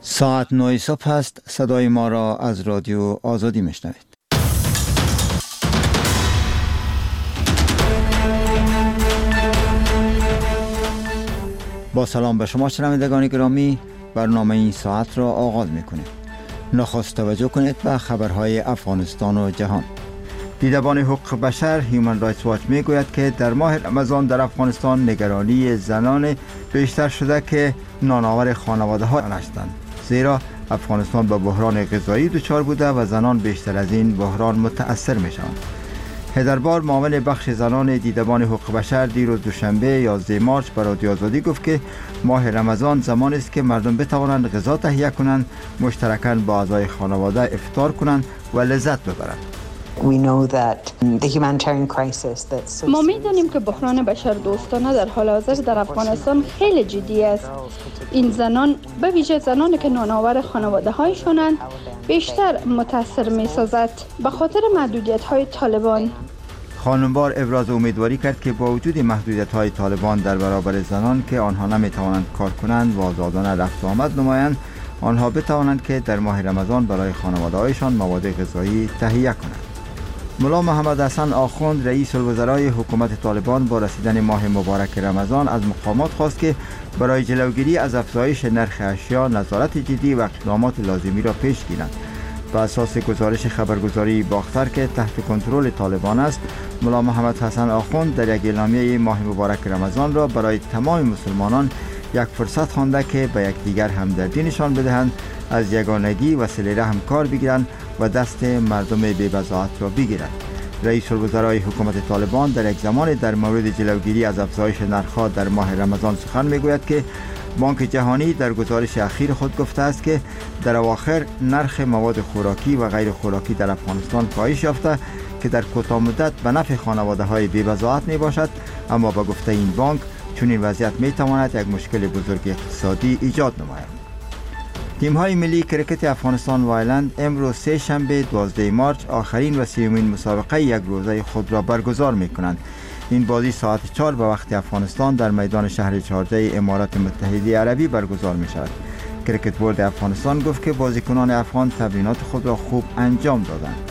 ساعت 9 صبح است. صدای ما را از رادیو آزادی میشنوید. با سلام به شما شنوندگان گرامی، برنامه این ساعت را آغاز میکنیم. نخست توجه کنید به خبرهای افغانستان و جهان. دیدبان حقوق بشر هیومن رایتس واچ میگوید که در ماه رمضان در افغانستان نگرانی زنان بیشتر شده که نانآور خانواده ها هستند، زیرا افغانستان با بحران غذایی دچار بوده و زنان بیشتر از این بحران متأثر می شوند. هدربار معاون بخش زنان دیدبان حقوق بشر دیروز دوشنبه 11 مارس به رادیو آزادی گفت که ماه رمضان زمانی است که مردم بتوانند غذا تهیه کنند، مشترکاً با اعضای خانواده افطار کنند و لذت ببرند. ما می‌دانیم که بحران بشردوستانه در حال حاضر در افغانستان خیلی جدی است. این زنان، به ویژه زنانی که نانآور خانواده‌هایشانند، بیشتر متأثر می‌سازد به خاطر محدودیت‌های طالبان. خانمبار ابراز امیدواری کرد که با وجود محدودیت‌های طالبان در برابر زنان که آنها نمی‌توانند کار کنند و آزادانه رفت و آمد نمایند، آنها بتوانند که در ماه رمضان برای خانواده‌هایشان مواد غذایی تهیه کنند. ملا محمد حسن آخوند رئیس الوزرای حکومت طالبان با رسیدن ماه مبارک رمضان از مقامات خواست که برای جلوگیری از افزایش نرخ اشیا نظارت جدی و اقدامات لازمی را پیش گیرند. بر اساس گزارش خبرگزاری باختر که تحت کنترل طالبان است، ملا محمد حسن آخوند در یک اعلامیه ماه مبارک رمضان را برای تمام مسلمانان یک فرصت خوانده که به یکدیگر همدردی نشان بدهند، از یگانگی و صله رحم کار بگیرند و دست مردم بی‌بضاعت را بگیرند. رئیس الوزرای حکومت طالبان در یک زمان در مورد جلوگیری از افزایش نرخ‌ها در ماه رمضان سخن میگوید که بانک جهانی در گزارش اخیر خود گفته است که در اواخر نرخ مواد خوراکی و غیر خوراکی در افغانستان کاهش یافته که در کوتاه مدت به نفع خانواده‌های بی‌بضاعت میباشد، اما با گفته این بانک چنین وضعیت میتواند یک مشکل بزرگ اقتصادی ایجاد نماید. تیم‌های ملی کرکت افغانستان و ایرلند امروز سه شنبه 12 مارس آخرین و سیومین مسابقه یک روزه خود را برگزار می‌کنند. این بازی ساعت 4 به وقت افغانستان در میدان شهر شارجه امارات متحده عربی برگزار می‌شود. کرکت بورد افغانستان گفت که بازیکنان افغان تمرینات خود را خوب انجام دادند.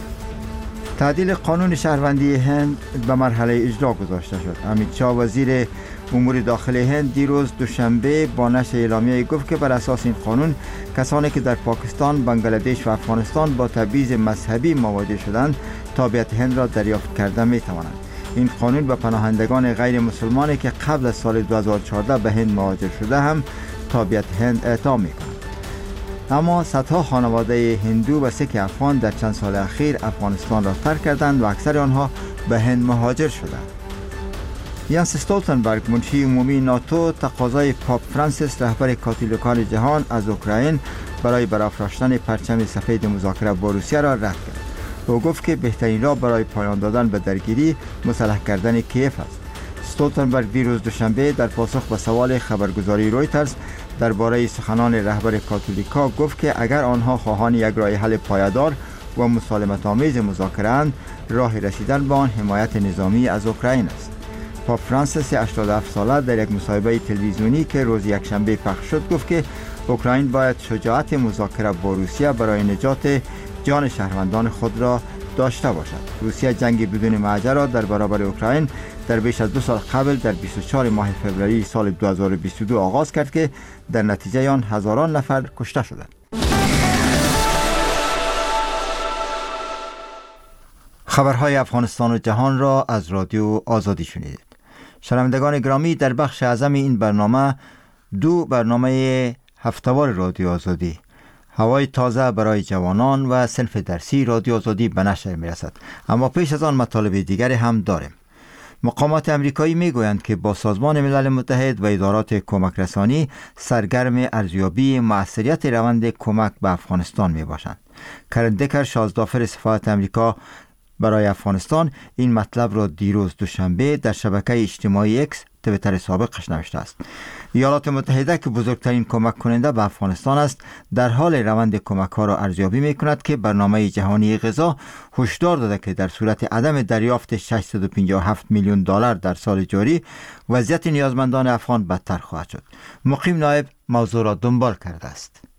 تعدیل قانون شهروندی هند به مرحله اجرا گذاشته شد. امیت شاه وزیر امور داخل هند دیروز دوشنبه با نشر اعلامیه گفت که بر اساس این قانون کسانی که در پاکستان، بنگلادش و افغانستان با تبعیض مذهبی مواجه شدند تابعیت هند را دریافت کرده می توانند. این قانون به پناهندگان غیر مسلمانی که قبل از سال 2014 به هند مهاجر شده هم تابعیت هند اعطا می کنند. اما صدها خانواده هندو و سیک افغان در چند سال اخیر افغانستان را ترک کردند و اکثر آنها به هند مهاجر شدند. یانس استولتنبرگ منشی عمومی ناتو تقاضای پاپ فرانسیس رهبر کاتولیکان جهان از اوکراین برای برافراشتن پرچم سفید مذاکره با روسیه را رد کرد. او گفت که بهترین راه برای پایان دادن به درگیری مسلح کردن کیف است. استولتنبرگ دیروز دوشنبه در پاسخ به سوال خبرگزاری رویترز درباره سخنان رهبر کاتولیکا گفت که اگر آنها خواهان یک راه حل پایدار و مسالمت آمیز مذاکره اند، راه رسیدن به آن حمایت نظامی از اوکراین است. پاپ فرانسیس 87 ساله در یک مصاحبه تلویزیونی که روز یکشنبه پخش شد گفت که اوکراین باید شجاعت مذاکره با روسیه برای نجات جان شهروندان خود را داشته باشد. روسیه جنگ بدون معجر را در برابر اوکراین در بیش از 2 سال قبل در 24 ماه فوریه سال 2022 آغاز کرد که در نتیجه آن هزاران نفر کشته شدند. خبرهای افغانستان و جهان را از رادیو آزادی شنیدید. شنوندگان گرامی، در بخش اعظم این برنامه دو برنامه هفته‌وار رادیو آزادی، هوای تازه برای جوانان و صنف درسی رادیو آزادی به نشر می‌رسد. اما پیش از آن مطالب دیگری هم داریم. مقامات امریکایی میگویند که با سازمان ملل متحد و ادارات کمک رسانی سرگرم ارزیابی موثریت روند کمک به افغانستان میباشند. کرن دکر، شازدافر سفارت امریکا برای افغانستان، این مطلب را دیروز دوشنبه در شبکه اجتماعی اکس، تویتر سابقش، نوشته است. ایالات متحده که بزرگترین کمک کننده به افغانستان است، در حال روند کمک ها را ارزیابی می کند که برنامه جهانی غذا هشدار داده که در صورت عدم دریافت 657 میلیون دلار در سال جاری، وضعیت نیازمندان افغان بدتر خواهد شد. مقیم نایب موضوع را دنبال کرده است.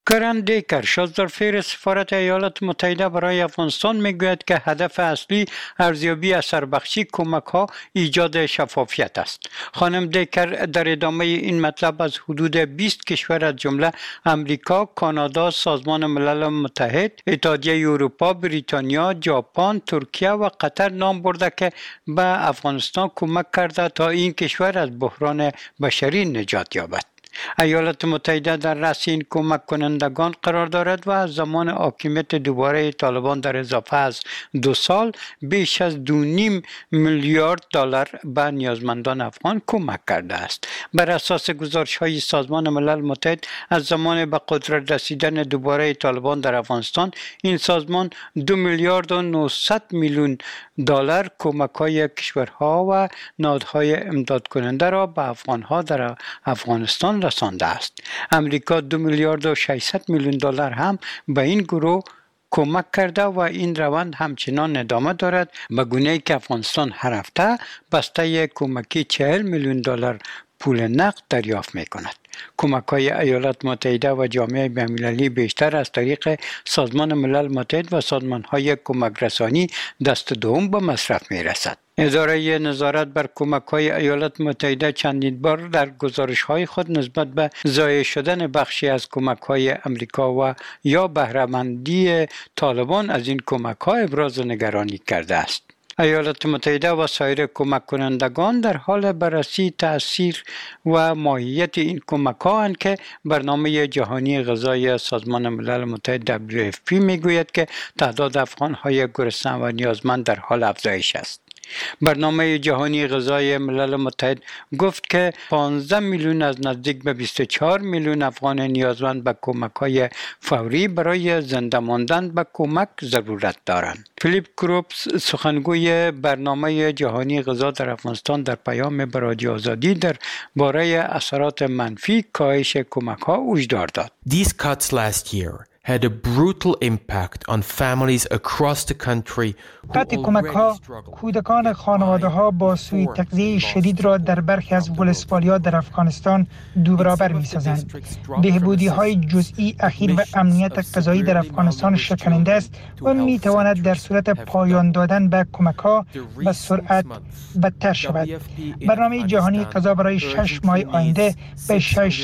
کرن دیکر شازدارفیر سفارت ایالات متحده برای افغانستان میگوید که هدف اصلی ارزیابی اثربخشی کمک ها ایجاد شفافیت است. خانم دیکر در ادامه این مطلب از حدود 20 کشور از جمله امریکا، کانادا، سازمان ملل متحد، اتحادیه اروپا، بریتانیا، ژاپن، ترکیه و قطر نام برده که به افغانستان کمک کرده تا این کشور از بحران بشری نجات یابد. ایالات متحده در رأس این کمک کنندگان قرار دارد و از زمان حاکمیت دوباره طالبان در اضافه از 2 سال بیش از 2.5 میلیارد دلار به نیازمندان افغان کمک کرده است. بر اساس گزارش‌های سازمان ملل متحد از زمان به قدرت رسیدن دوباره طالبان در افغانستان این سازمان 2 میلیارد و 900 میلیون دلار کمک‌های کشورها و نهادهای امداد کننده را به افغان‌ها در افغانستان رسانده است. امریکا 2 میلیارد و 600 میلیون دلار هم به این گروه کمک کرده و این روند همچنان ادامه دارد، به گونه‌ای که افغانستان هر هفته بسته کمکی 40 میلیون دلار پول نقد دریافت می‌کند. کمک‌های ایالات متحده و جامعه بین‌المللی بیشتر از طریق سازمان ملل متحد و سازمان‌های کمک رسانی دست دوم به مصرف می‌رسد. اداره نظارت بر کمک‌های ایالات متحده چندین بار در گزارش‌های خود نسبت به ضایع شدن بخشی از کمک‌های امریکا و یا بهره‌مندی طالبان از این کمک‌ها ابراز نگرانی کرده است. ایالات متحده و سایر کمک کنندگان در حال بررسی تأثیر و ماهیت این کمک‌ها اند که برنامه جهانی غذایی سازمان ملل متحد WFP میگوید که تعداد افغان‌های گرسنه و نیازمند در حال افزایش است. برنامه جهانی غذای ملل متحد گفت که 15 میلیون از نزدیک به 24 میلیون افغان نیازمند به کمک‌های فوری برای زنده ماندن به کمک ضرورت دارند. فیلیپ کروپس سخنگوی برنامه جهانی غذا در افغانستان در پیام به رادیو آزادی در باره اثرات منفی کاهش کمک‌ها هشدار داد. These cuts last year had a brutal impact on families across the country. قطع کمک‌ها کودکان خانواده‌ها با سوء تغذیه شدید را در برخی از ولسوالی‌ها در افغانستان دو برابر می‌سازند. بهبودی‌های جزئی اخیر و امنیت غذایی در افغانستان شکننده است و می‌تواند در صورت پایان دادن به کمک‌ها به سرعت بدتر شود. برنامه جهانی غذا برای 6 ماه آینده به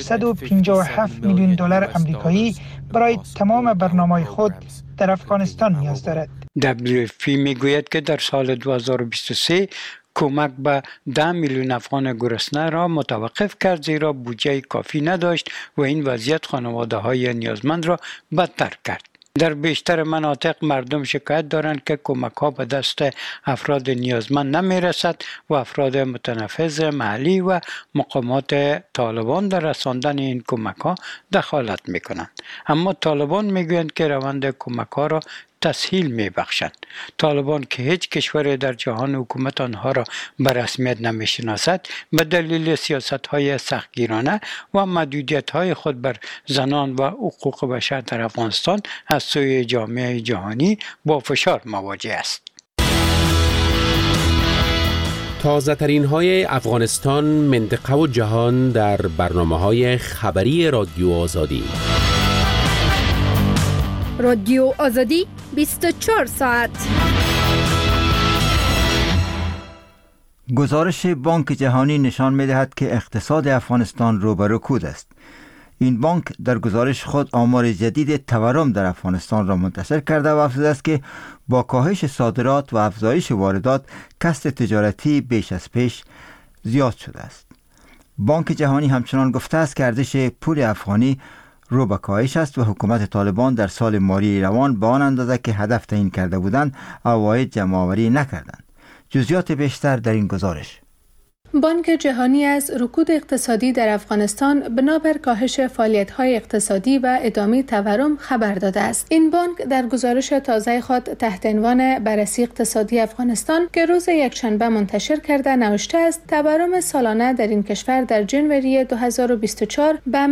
657 میلیون دلار آمریکایی برای تمام برنامه‌های خود در افغانستان نیاز دارد. WFP میگوید که در سال 2023 کمک به 10 میلیون افغان گرسنه را متوقف کرد زیرا بودجه کافی نداشت و این وضعیت خانواده‌های نیازمند را بدتر کرد. در بیشتر مناطق مردم شکایت دارند که کمک‌ها به دست افراد نیازمند نمی‌رسد و افراد متنفذ محلی و مقامات طالبان در رساندن این کمک‌ها دخالت می‌کنند. اما طالبان می‌گویند که روند کمک‌ها را تسهیل می‌بخشند. طالبان که هیچ کشور در جهان حکومت آنها را به رسمیت نمی‌شناسد به دلیل سیاست‌های سختگیرانه و محدودیت‌های خود بر زنان و حقوق بشر در افغانستان از سوی جامعه جهانی با فشار مواجه است. تازه ترین های افغانستان، منطقه و جهان در برنامه‌های خبری رادیو آزادی. رادیو آزادی 24 ساعت. گزارش بانک جهانی نشان می‌دهد که اقتصاد افغانستان رو به رکود است. این بانک در گزارش خود آمار جدید تورم در افغانستان را منتشر کرده و افزوده است که با کاهش صادرات و افزایش واردات کسب تجارتی بیش از پیش زیاد شده است. بانک جهانی همچنان گفته است که ارزش پول افغانی رو به کاهش است و حکومت طالبان در سال مالی روان به آن اندازه که هدف تعیین کرده بودند عواید جمع‌آوری نکردند. جزئیات بیشتر در این گزارش. بانک جهانی از رکود اقتصادی در افغانستان بنابر کاهش فعالیت‌های اقتصادی و ادامه تورم خبر داده است. این بانک در گزارش تازه خود تحت عنوان بررسی اقتصادی افغانستان که روز یکشنبه منتشر کرده نوشته است تورم سالانه در این کشور در ژانویه 2024 به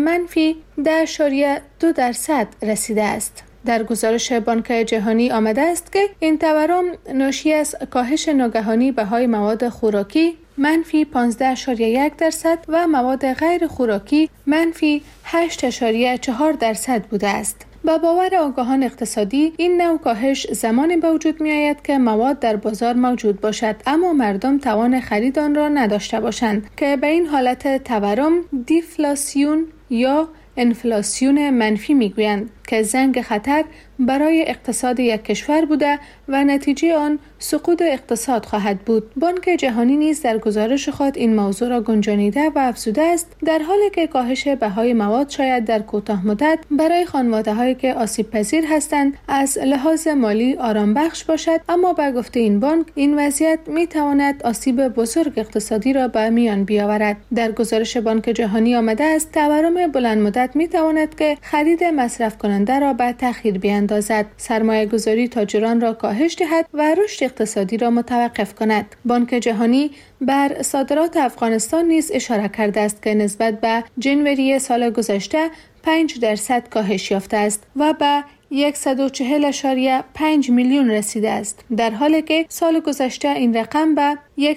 -10.2% رسیده است. در گزارش بانک جهانی آمده است که این تورم ناشی از کاهش ناگهانی بهای مواد خوراکی، منفی 15.1% و مواد غیر خوراکی منفی 8.4% بوده است. با باور آگاهان اقتصادی این نوع کاهش زمانی به وجود می آید که مواد در بازار موجود باشد اما مردم توان خرید آن را نداشته باشند که به این حالت تورم دیفلاسیون یا انفلاسیون منفی میگویند که زنگ خطر برای اقتصاد یک کشور بوده و نتیجه آن سقوط اقتصاد خواهد بود. بانک جهانی نیز در گزارش خود این موضوع را گنجانیده و افزوده است در حالی که کاهش بهای مواد شاید در کوتاه مدت برای خانواده‌هایی که آسیب پذیر هستند از لحاظ مالی آرام بخش باشد، اما به گفته این بانک این وضعیت می تواند آسیب بزرگ اقتصادی را به میان بیاورد. در گزارش بانک جهانی آمده است تورم بلند مدت می تواند که خرید مصرف کننده را به تأخیر بیاندازد، سرمایه گذاری تاجران را کاهش دهد و رشد اقتصادی را متوقف کند. بانک جهانی بر صادرات افغانستان نیز اشاره کرده است که نسبت به جنوری سال گذشته 5% کاهش یافته است و به 140.5 میلیون رسیده است، در حالی که سال گذشته این رقم به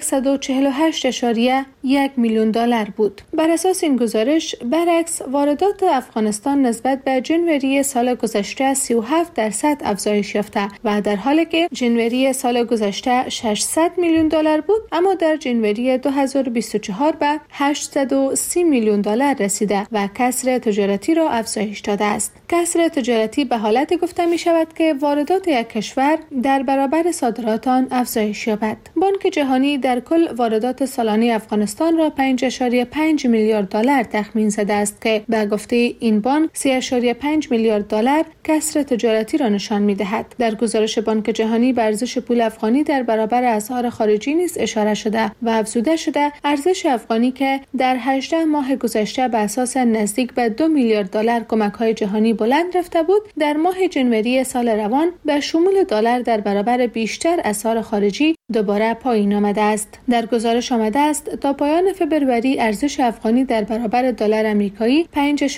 148.1 میلیون دلار بود. بر اساس این گزارش برعکس واردات افغانستان نسبت به جنوری سال گذشته 37% افزایش یافته و در حالی که جنوری سال گذشته 600 میلیون دلار بود اما در جنوری 2024 به 830 میلیون دلار رسیده و کسر تجارتی را افزایش داده است. کسر تجارتی به حالت گفته می شود که واردات یک کشور در برابر صادرات آن افزایش یابد. بانک جهانی در کل واردات سالانه افغانستان را 5.5 میلیارد دلار تخمین زده است که به گفته این بانک 3.5 میلیارد دلار کسر تجارتی را نشان می دهد. در گزارش بانک جهانی به ارزش پول افغانی در برابر اسعار خارجی نیز اشاره شده و افزوده شده ارزش افغانی که در 18 ماه گذشته به اساس نزدیک به 2 میلیارد دلار کمک‌های جهانی بلند رفته بود، در ماه جنوری سال روان به شمول دلار در برابر بیشتر اسعار خارجی دوباره پایین آمده است. در گزارش آمده است تا پایان فبروری ارزش افغانی در برابر دلار آمریکایی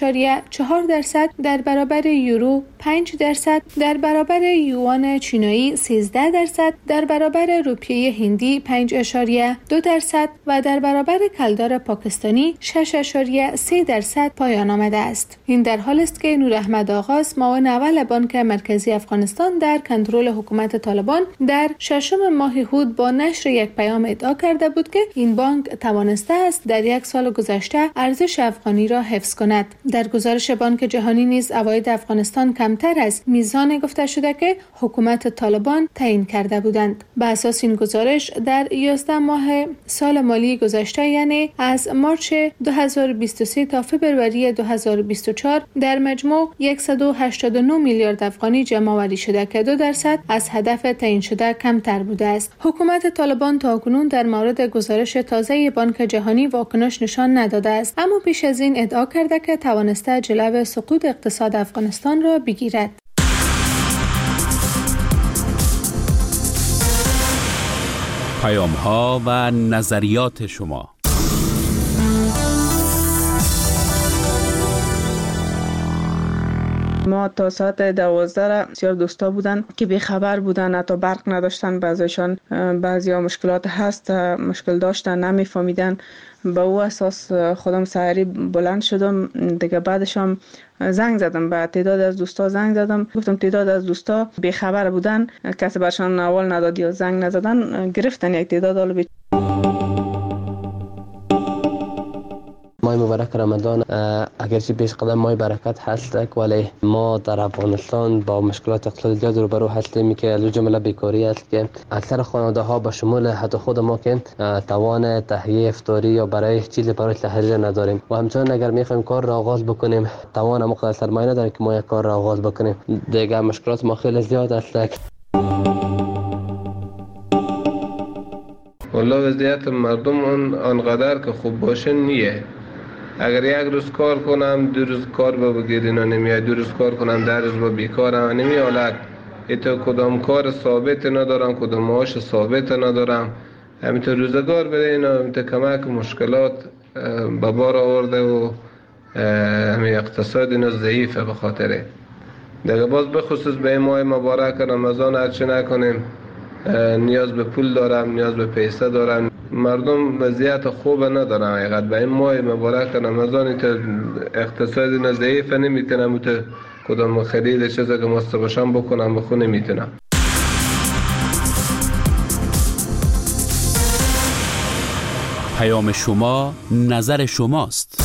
5.4%، در برابر یورو 5%، در برابر یوان چینایی 13%، در برابر روپیه هندی 5.2% و در برابر کلدار پاکستانی 6.3% پایان آمده است. این در حالی است که نور احمد آغاز معاون اول بانک مرکزی افغانستان در کنترل حکومت طالبان در ششم ماه هود با نشر یک پیام ادعا کرده بود که این بانک توانسته است در یک سال گذشته ارزش افغانی را حفظ کند. در گزارش بانک جهانی نیز عواید افغانستان کمتر از میزان گفته شده که حکومت طالبان تعیین کرده بودند. به اساس این گزارش در 11 ماه سال مالی گذشته، یعنی از مارچ 2023 تا فبروری 2024 در مجموع 189 میلیارد افغانی جمع آوری شده که 2% از هدف تعیین شده کمتر بوده است. حکومت طالبان تاکنون در مورد گزارش تازه بانک جهانی واکنش نشان نداده است، اما پیش از این ادعا کرده که توانسته جلو سقوط اقتصاد افغانستان را بگیرد. پیام‌ها و نظریات شما. ما تا ساعت 12 بسیار دوستا بودن که بیخبر بودن، حتی برق نداشتن، بعضیا مشکلات هست، مشکل داشتن، نمیفهمیدن. به او اساس خودم سحری بلند شدم دیگه. بعدش هم زنگ زدم به تعداد از دوستا، زنگ زدم گفتم تعداد از دوستا بیخبر بودن، کسی برشان اول نداد یا زنگ نزدن، گرفتن یک تعداد. ماه مبارک رمضان اگرچه پیش قدم ماه برکت هست، ولی ما در افغانستان با مشکلات اقتصادی زیاد روبرو هستیم که از جمله بیکاری است که اکثر خانواده ها به شمول حتی خود ما که توان تهیه افطاری یا برای چیزی برای تحریر نداریم و همچنین اگر میخوایم کار را آغاز بکنیم توان مقدار سرمایه نداریم که ما یک کار را آغاز بکنیم. دیگه مشکلات ما خیلی زیاد است. والله وضعیت مردم آنقدر که خوب باشه نیه. اگر یک روز کار کنم 2 روز کار بگیرین و نمیاد، 2 روز کار کنم 10 روز با بیکارم نمیاد. ایتا کدام کار ثابت ندارم، کدام معاش ثابت ندارم، همینطور روزگار بده اینا همینطور کمک مشکلات به بار آورده و همین اقتصاد اینا ضعیفه. به خاطره دیگه باز بخصوص به ماه مبارک رمضان هرچی نکنیم نیاز به پول دارم، نیاز به پیسه دارم. مردم وضعیت خوب ندارن. حقیقت به این ماه مبارک رمضان تا اقتصاد ضعیف نمیتونم تو کدام خرید چیزا که مستباشم بکنم بخو نمیتونم. پیام شما نظر شماست.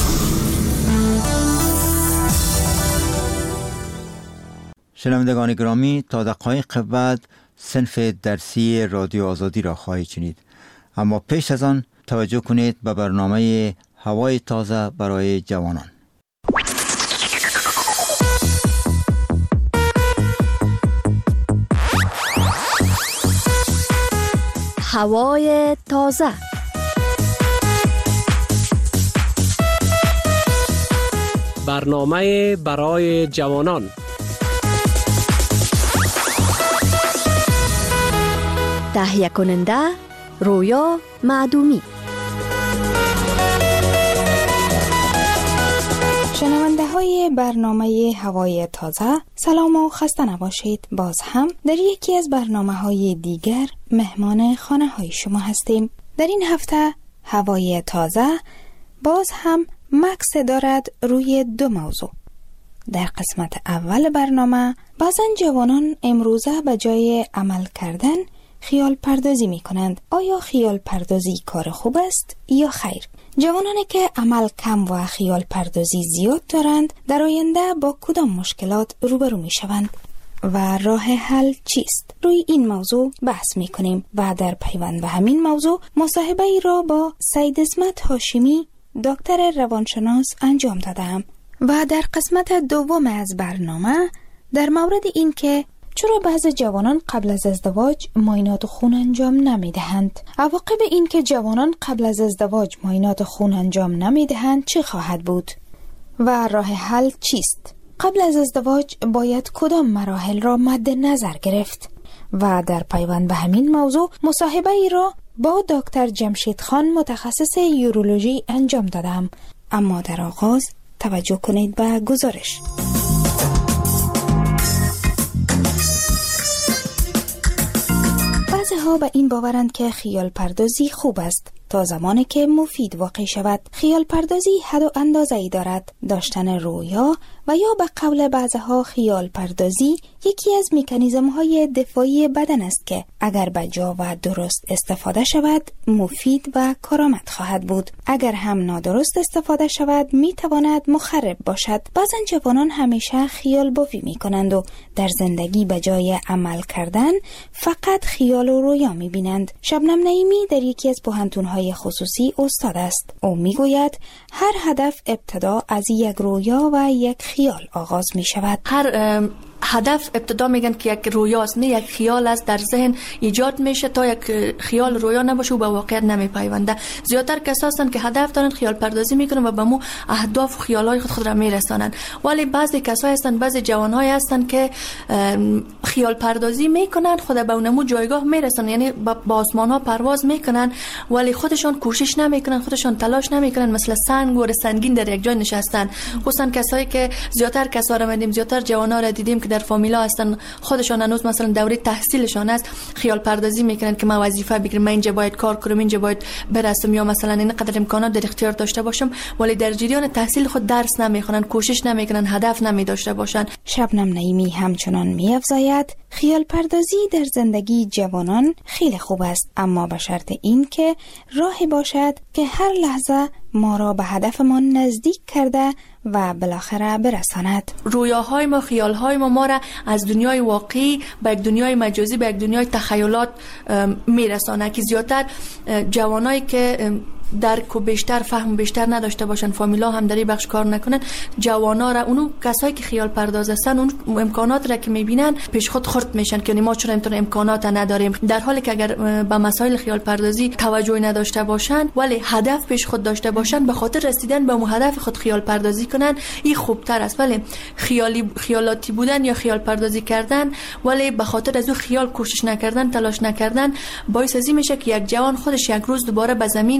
شنوندگان گرامی، تا دقایق بعد صنف درسی رادیو آزادی را خواهید شنید، اما پیش از آن توجه کنید به برنامه هوای تازه برای جوانان. هوای تازه. برنامه برای جوانان. تهیه کننده رویا معدومی. شنونده های برنامه هوای تازه، سلام و خسته نباشید. باز هم در یکی از برنامه های دیگر مهمان خانه های شما هستیم. در این هفته هوای تازه باز هم مکس دارد روی دو موضوع. در قسمت اول برنامه بعضن جوانان امروزه به جای عمل کردن خیال پردازی می کنند. آیا خیال پردازی کار خوب است یا خیر؟ جوانانی که عمل کم و خیال پردازی زیاد دارند در آینده با کدام مشکلات روبرو می شوند و راه حل چیست؟ روی این موضوع بحث می کنیم و در پیوند به همین موضوع مصاحبه ای را با سید اسمت هاشمی دکتر روانشناس انجام دادم و در قسمت دوم از برنامه در مورد این که چرا بعضی جوانان قبل از ازدواج معاینات خون انجام نمی دهند؟ عواقب این که جوانان قبل از ازدواج معاینات خون انجام نمی دهند چه خواهد بود؟ و راه حل چیست؟ قبل از ازدواج باید کدام مراحل را مد نظر گرفت؟ و در پیوند به همین موضوع مصاحبه ای را با دکتر جمشید خان متخصص یورولوژی انجام دادم. اما در آغاز توجه کنید به گزارش. بعضی ها به این باورند که خیال پردازی خوب است تا زمانی که مفید واقع شود. خیال پردازی حد و اندازه‌ای دارد. داشتن رویا و یا به قول بعضها خیال پردازی یکی از مکانیزم‌های دفاعی بدن است که اگر به جا و درست استفاده شود مفید و کارآمد خواهد بود. اگر هم نادرست استفاده شود میتواند مخرب باشد. بعضن جوانان همیشه خیال بافی میکنند و در زندگی به جای عمل کردن فقط خیال و رویا میبینند. شبنم نعیمی در یکی از پوهنتون‌های خصوصی استاد است. او میگوید هر هدف ابتدا از یک رویا و یک خیال آغاز می شود. هر هدف ابتدا میگن که یک رویاست، نه یک خیال است در ذهن ایجاد میشه. تا یک خیال رویا نباشه و به واقعیت نمیپیونده. زیادتر کسایی هستند که هدف دارن خیال پردازی میکنن و به مو اهداف و خیالای خود را میرسانن. ولی بعضی کسایی هستند، بعضی جوانهای هستند که خیال پردازی میکنن، خود به اونمو جایگاه میرسن، یعنی با آسمان ها پرواز میکنن ولی خودشان کوشش نمیکنن، خودشان تلاش نمیکنن، مثل سنگ و سنگین در یک جای نشستن. خصوصا کسایی که زیادتر کسا را دیدیم، زیادتر جوانا را دیدیم که در فامیلا هستن، خودشان هنوز مثلا دوره تحصیلشان است، خیال پردازی میکنن که من وظیفه بگیرم، من اینجا باید کار کنم، اینجا باید برسم، یا مثلا اینقدر امکانات در اختیار داشته باشم، ولی در جریان تحصیل خود درس نمیخونن، کوشش نمیکنن، هدف نمیداشته باشن. شبنم نعیمی همچنان میافزاید خیال پردازی در زندگی جوانان خیلی خوب است، اما به شرط این که راهی باشد که هر لحظه ما را به هدفمان نزدیک کرده و بالاخره برساند. رویاهای ما، خیالهای ما را از دنیای واقعی به یک دنیای مجازی، به یک دنیای تخیلات میرسانه که زیادتر جوانایی که درک و بیشتر فهم بیشتر نداشته باشن، فامیلا هم در این بخش کار نکنن، جوانا را، اونو کسایی که خیال پرداز هستن، اون امکانات را که میبینن پیش خود خرد میشن که ما چرا اینطور امکانات نداریم، در حالی که اگر به مسائل خیال پردازی توجه نداشته باشن ولی هدف پیش خود داشته باشن، به خاطر رسیدن به اون هدف خود خیال پردازی کنن، این خوبتر است. ولی خیالاتی بودن یا خیال پردازی کردن ولی به خاطر از اون خیال کوشش نکردن، تلاش نکردن، باعث ازی میشه که یک جوان خودش یک روز دوباره به زمین بخوره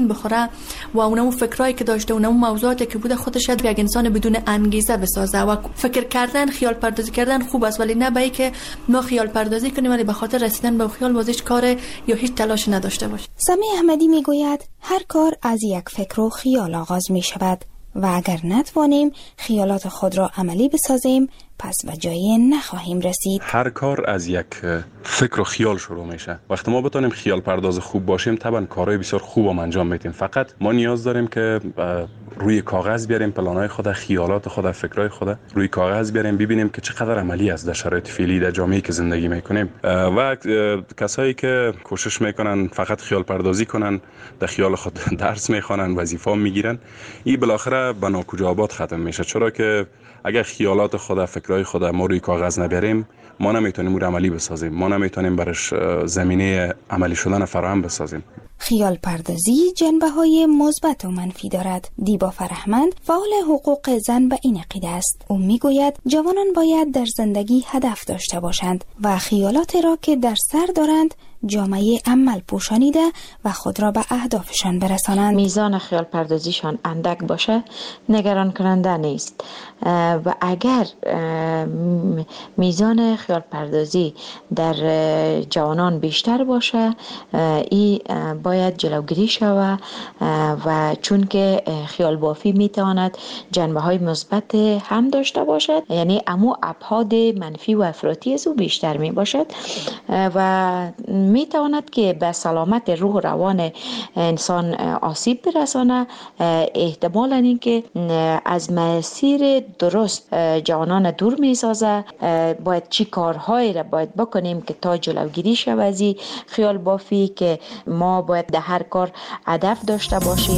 بوده و اونمو فکرایی که داشته، اونمو موضوعاتی که بوده، خودش یک انسان بدون انگیزه بسازه. و فکر کردن، خیال پردازی کردن خوب است، ولی نه به اینکه ما خیال پردازی کنیم ولی به خاطر رسیدن به خیال واسه هیچ کار یا هیچ تلاش نداشته باشیم. سمی احمدی میگوید هر کار از یک فکر و خیال آغاز می شود و اگر نتوانیم خیالات خود را عملی بسازیم پس به جایی نخواهیم رسید. هر کار از یک فکر و خیال شروع میشه. وقتی ما بتونیم خیال پرداز خوب باشیم طبعا کارهای بسیار خوب هم انجام میدیم. فقط ما نیاز داریم که روی کاغذ بیاریم پلانهای خود، خیالات خود، فکرهای خود روی کاغذ بیاریم، ببینیم که چقدر عملی است در شرایط فعلی در جامعه‌ای که زندگی میکنیم. و کسایی که کوشش میکنن فقط خیال پردازی کنن، در خیال خود درس میخوانن، وظیفه میگیرن، این بالاخره به ناکجا آباد ختم میشه. چرا که اگر خیالات خود، فکرهای خود ما روی کاغذ نبریم، ما نمیتونیم اون عملی بسازیم، ما نمیتونیم برش زمینه عملی شدن فراهم بسازیم. خیال پردازی جنبه‌های مثبت و منفی دارد. دیبا فرهمند فعال حقوق زن به این عقیده است. او میگوید جوانان باید در زندگی هدف داشته باشند و خیالات را که در سر دارند جامعه عمل پوشانیده و خود را به اهدافشان برسانند. میزان خیال پردازیشان اندک باشه نگران کننده نیست و اگر میزان خیال پردازی در جوانان بیشتر باشه این باید جلوگیری شود و چون که خیال بافی میتواند جنبه های مثبت هم داشته باشد، یعنی امو ابعاد منفی و افراطی از او بیشتر می باشد و می تواند که به سلامت روح و روان انسان آسیب برسانه. احتمالاً این که از مسیر درست جوانان دور می سازه. باید چی کارهایی را باید بکنیم که تا جلوگیری شود از خیال بافی، که ما باید در هر کار هدف داشته باشیم.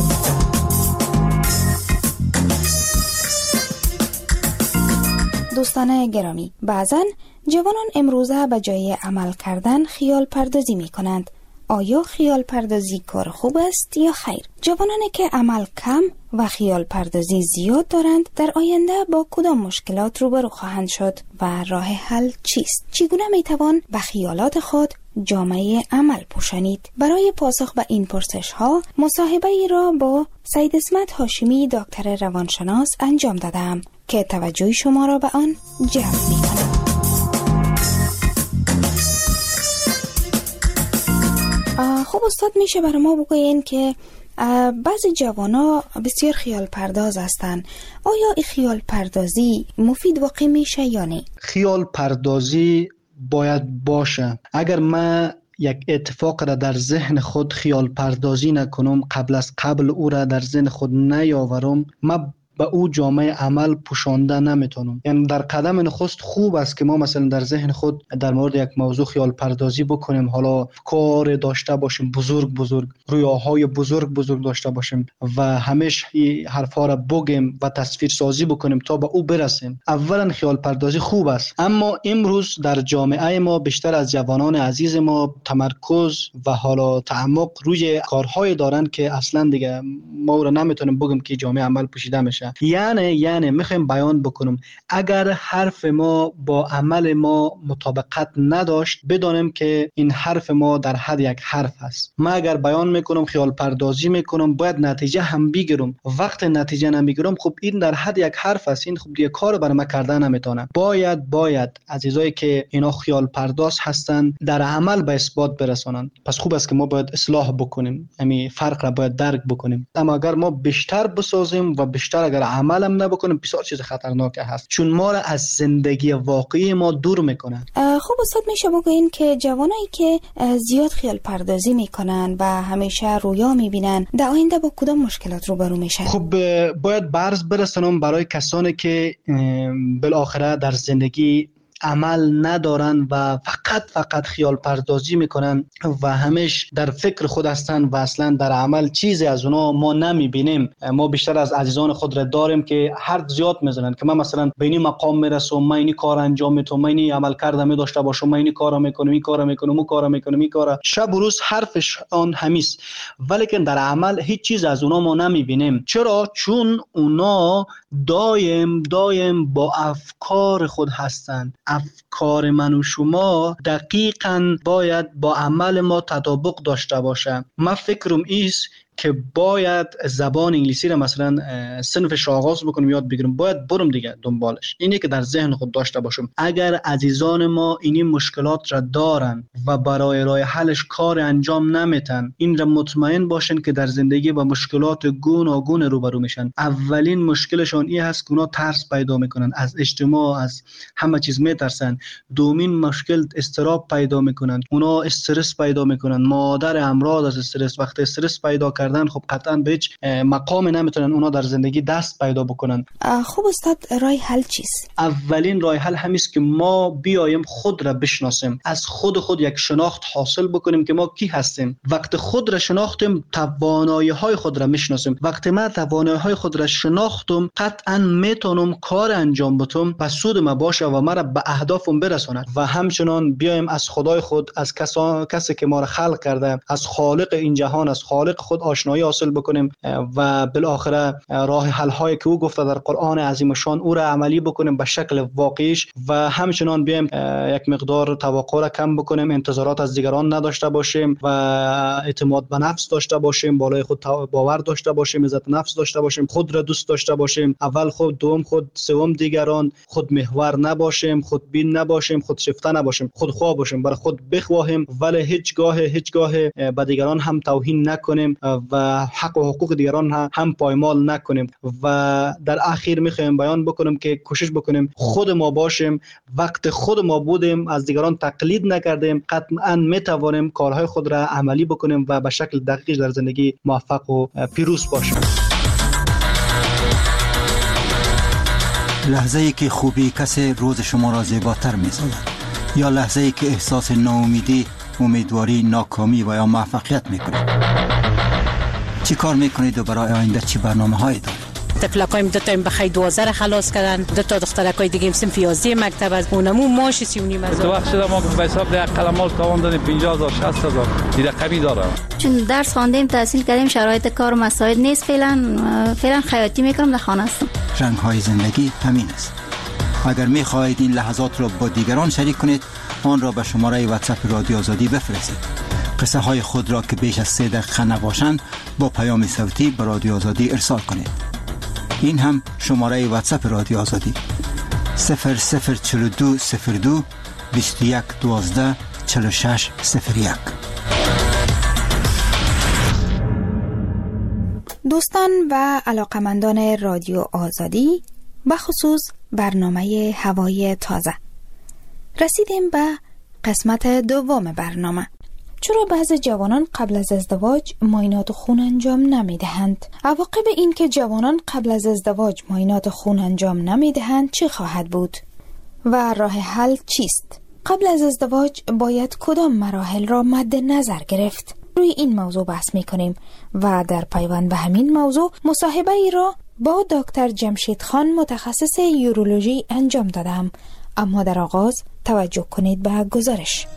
دوستان گرامی، بعضن جوانان امروزه به جای عمل کردن خیال پردازی می کنند. آیا خیال پردازی کار خوب است یا خیر؟ جوانانی که عمل کم و خیال پردازی زیاد دارند در آینده با کدام مشکلات روبرو خواهند شد و راه حل چیست؟ چگونه می توان به خیالات خود جامعه عمل پوشانید؟ برای پاسخ به این پرسش ها مصاحبه ای را با سید اسمت هاشمی دکتر روانشناس انجام دادم که توجه شما را به آن جلب می کنم. خب استاد، میشه برای ما بگوین که بعضی جوانا بسیار خیال پرداز هستند. آیا این خیال پردازی مفید واقع میشه یا نه؟ خیال پردازی باید باشه. اگر من یک اتفاق را در ذهن خود خیال پردازی نکنم، قبل او را در ذهن خود نیاورم، من به او جامعه عمل پوشانده نمیتونم. یعنی در قدم نخست خوب است که ما مثلا در ذهن خود در مورد یک موضوع خیال پردازی بکنیم، حالا کار داشته باشیم بزرگ، رویاهای بزرگ داشته باشیم و همیشه این حرفا را بگیم و تصویر سازی بکنیم تا به او برسیم. اولا خیال پردازی خوب است، اما امروز در جامعه ما بیشتر از جوانان عزیز ما تمرکز و حالا تعمق روی کارهای دارن که اصلا دیگه ما را نمیتونیم بگیم که جامعه عمل پوشیده میشه. یعنی میخوایم بیان بکنم اگر حرف ما با عمل ما مطابقت نداشت، بدانیم که این حرف ما در حد یک حرف است. من اگر بیان میکنم، خیال پردازی میکنم، باید نتیجه هم بگیرم. وقت نتیجه نمیگیرم، خب این در حد یک حرف است، این خب دیگه کار برای من کردن نمیتونه. باید عزیزایی که اینا خیال پرداز هستن در عمل به اثبات برسونن. پس خوب است که ما باید اصلاح بکنیم، یعنی فرق را باید درک بکنیم. اما اگر ما بیشتر بسازیم و بیشتر اگر عملم نبکنیم، بسیار چیز خطرناک هست، چون ما را از زندگی واقعی ما دور میکنن. خب استاد، میشه بگوین که جوانایی که زیاد خیال پردازی میکنن و همیشه رویا میبینن در آینده با کدام مشکلات روبرو میشن؟ خب باید برز برسونم برای کسانی که بالاخره در زندگی عمل ندارن و فقط خیال پردازی میکنن و همیشه در فکر خود هستن و اصلا در عمل چیزی از اونا ما نمیبینیم. ما بیشتر از عزیزان خود را داریم که حرف زیاد میزنن که من مثلا به این مقام میرسم، من این کار انجام میدم، من این عمل کردم داشته باشم، من این کارا میکنم، این کارا شب و روز حرفش آن همیست، ولی که در عمل هیچ چیز از اونا ما نمیبینیم. چرا؟ چون اونا دایم با افکار خود هستن. افکار من و شما دقیقاً باید با عمل ما تطابق داشته باشه. من فکرم ایست که باید زبان انگلیسی را مثلا صنفش را آغاز بکنم یاد بگیرم، باید برم دیگه دنبالش. اینی که در ذهن خود داشته باشم. اگر عزیزان ما این مشکلات را دارن و برای راه حلش کار انجام نمیتن، این را مطمئن باشن که در زندگی با مشکلات گوناگون روبرو میشن. اولین مشکلشون این هست که اونا ترس پیدا میکنن از اجتماع، از همه چیز میترسن. دومین مشکل اضطراب پیدا میکنن، اونا استرس پیدا میکنن، مادر امراض از استرس. وقتی استرس پیدا کردن خب قطعا به هیچ مقام نمیتونن اونا در زندگی دست پیدا بکنن. خب استاد، راه حل چیست؟ اولین راه حل همیست که ما بیایم خود را بشناسیم، از خود یک شناخت حاصل بکنیم که ما کی هستیم. وقتی خود را شناختیم توانایی‌های خود را میشناسیم. وقتی من توانایی‌های خود را شناختم قطعا میتونم کار انجام بدم و سود ما باشه و مرا به اهدافم برساند. و همچنان بیایم از خدای خود، از کسی که ما را خلق کرده، از خالق این جهان، از خالق خود آشنایی حاصل بکنیم و بالاخره راه حل هایی که او گفته در قرآن عظیم شان او را عملی بکنیم به شکل واقعیش. و همچنان بیایم یک مقدار توقع را کم بکنیم، انتظارات از دیگران نداشته باشیم و اعتماد به نفس داشته باشیم، بالای خود باور داشته باشیم، عزت نفس داشته باشیم، خود را دوست داشته باشیم. اول خود، دوم خود، سوم دیگران. خود محور نباشیم، خود بین نباشیم، خود شفته نباشیم، خود خواه باشیم، برای خود بخواهیم ولی هیچگاه به دیگران هم توهین نکنیم و حق و حقوق دیگران هم پایمال نکنیم. و در اخیر میخوایم بیان بکنم که کوشش بکنیم خود ما باشیم. وقت خود ما بودیم، از دیگران تقلید نکردیم، قطعا میتوانیم کارهای خود را عملی بکنیم و به شکل دقیق در زندگی موفق و پیروز باشیم. لحظه ای که خوبی کسی روز شما را زیباتر می‌سازد، یا لحظه ای که احساس ناامیدی، امیدواری، ناکامی و یا موفقیت میکنید. چی کار میکنید و برای آینده چی برنامه‌هایی دارید؟ تفلکایم دو تا بخای 12 خلاص کردن، دو تا دخترکای دیگه صنف 11 مکتب از اونمو ماش 39,000. تو وقت شده ما به حساب ده قلمال تاوان دادیم 50,000 60,000 این رقمی داره. چون درس خواندیم، تحصیل کردیم، شرایط کار مساعد نیست. فعلا خیاطی میکنم، در خانه هستم. رنگ های زندگی همین است. اگر میخواهید این لحظات را با دیگران شریک کنید، آن را به شماره واتساپ رادیو آزادی بفرستید. قصه های خود را که بیش از 3 دقیقه نباشند با پیام صوتی به رادیو آزادی ارسال کنید. این هم شماره واتساپ رادیو آزادی 004202 21 12 46 01. دوستان و علاقمندان رادیو آزادی، بخصوص برنامه هوای تازه، رسیدیم به قسمت دوم برنامه. چرا بعضی جوانان قبل از ازدواج معاینات خون انجام نمیدهند؟ عواقب این که جوانان قبل از ازدواج معاینات خون انجام نمیدهند چه خواهد بود؟ و راه حل چیست؟ قبل از ازدواج باید کدام مراحل را مد نظر گرفت؟ روی این موضوع بحث میکنیم و در پیوند به همین موضوع مصاحبه ای را با دکتر جمشید خان متخصص یورولوژی انجام دادم. اما در آغاز توجه کنید به گزارش.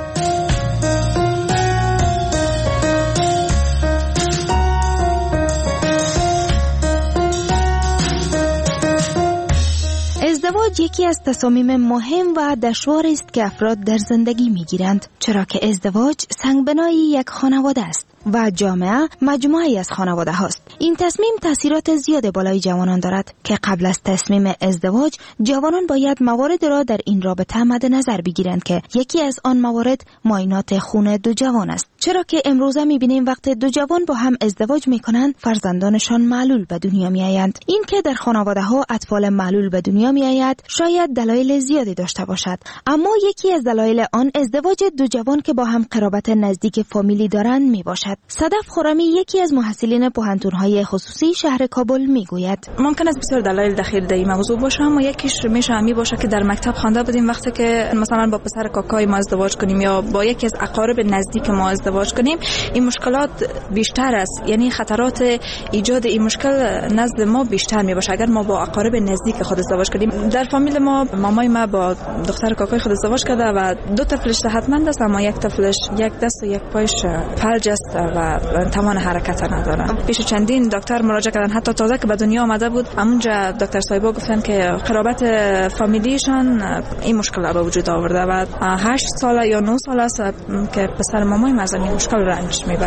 ازدواج یکی از تصامیم مهم و دشوار است که افراد در زندگی میگیرند، چرا که ازدواج سنگبنای یک خانواده است و جامعه مجموعه‌ای از خانواده هاست. این تصمیم تاثیرات زیاد بالای جوانان دارد که قبل از تصمیم ازدواج جوانان باید موارد را در این رابطه مد نظر بگیرند که یکی از آن موارد معاینات خون دو جوان است، چرا که امروزه می‌بینیم وقتی دو جوان با هم ازدواج می‌کنند فرزندانشان معلول به دنیا می‌آیند. این که در خانواده‌ها اطفال معلول به دنیا می‌آید شاید دلایل زیادی داشته باشد، اما یکی از دلایل آن ازدواج دو جوان که با هم قرابت نزدیک فامیلی دارند میباشد. صدف خرمی یکی از محصلین پوهنتون‌های خصوصی شهر کابل میگوید ممکن است بسیار دلایل دخیل در این موضوع باشه، اما یکیش میشه همی باشه که در مکتب خوانده بودیم وقتی که مثلا با پسر کاکای ما ازدواج کنیم یا با یکی از اقارب نزدیک ما ازدواج کنیم، این مشکلات بیشتر است، یعنی خطرات ایجاد این مشکل نزد ما بیشتر میباشه اگر ما با اقارب نزدیک خود ازدواج کنیم. در فامیل ما مامای ما با دختر کاکای خود ازدواج کرده و دو طفلش صحتمند است، اما یک طفلش یک دست و یک پایش فلج است و توان حرکت نداره. پیش چندین دکتر مراجعه کردن، حتی تازه که به دنیا آمده بود همونجا دکتر صاحبا گفتن که قرابت فامیلیشان این مشکل را به وجود آورده و 8 ساله یا 9 ساله است که پسر مامای ما از این مشکل رنج میبره.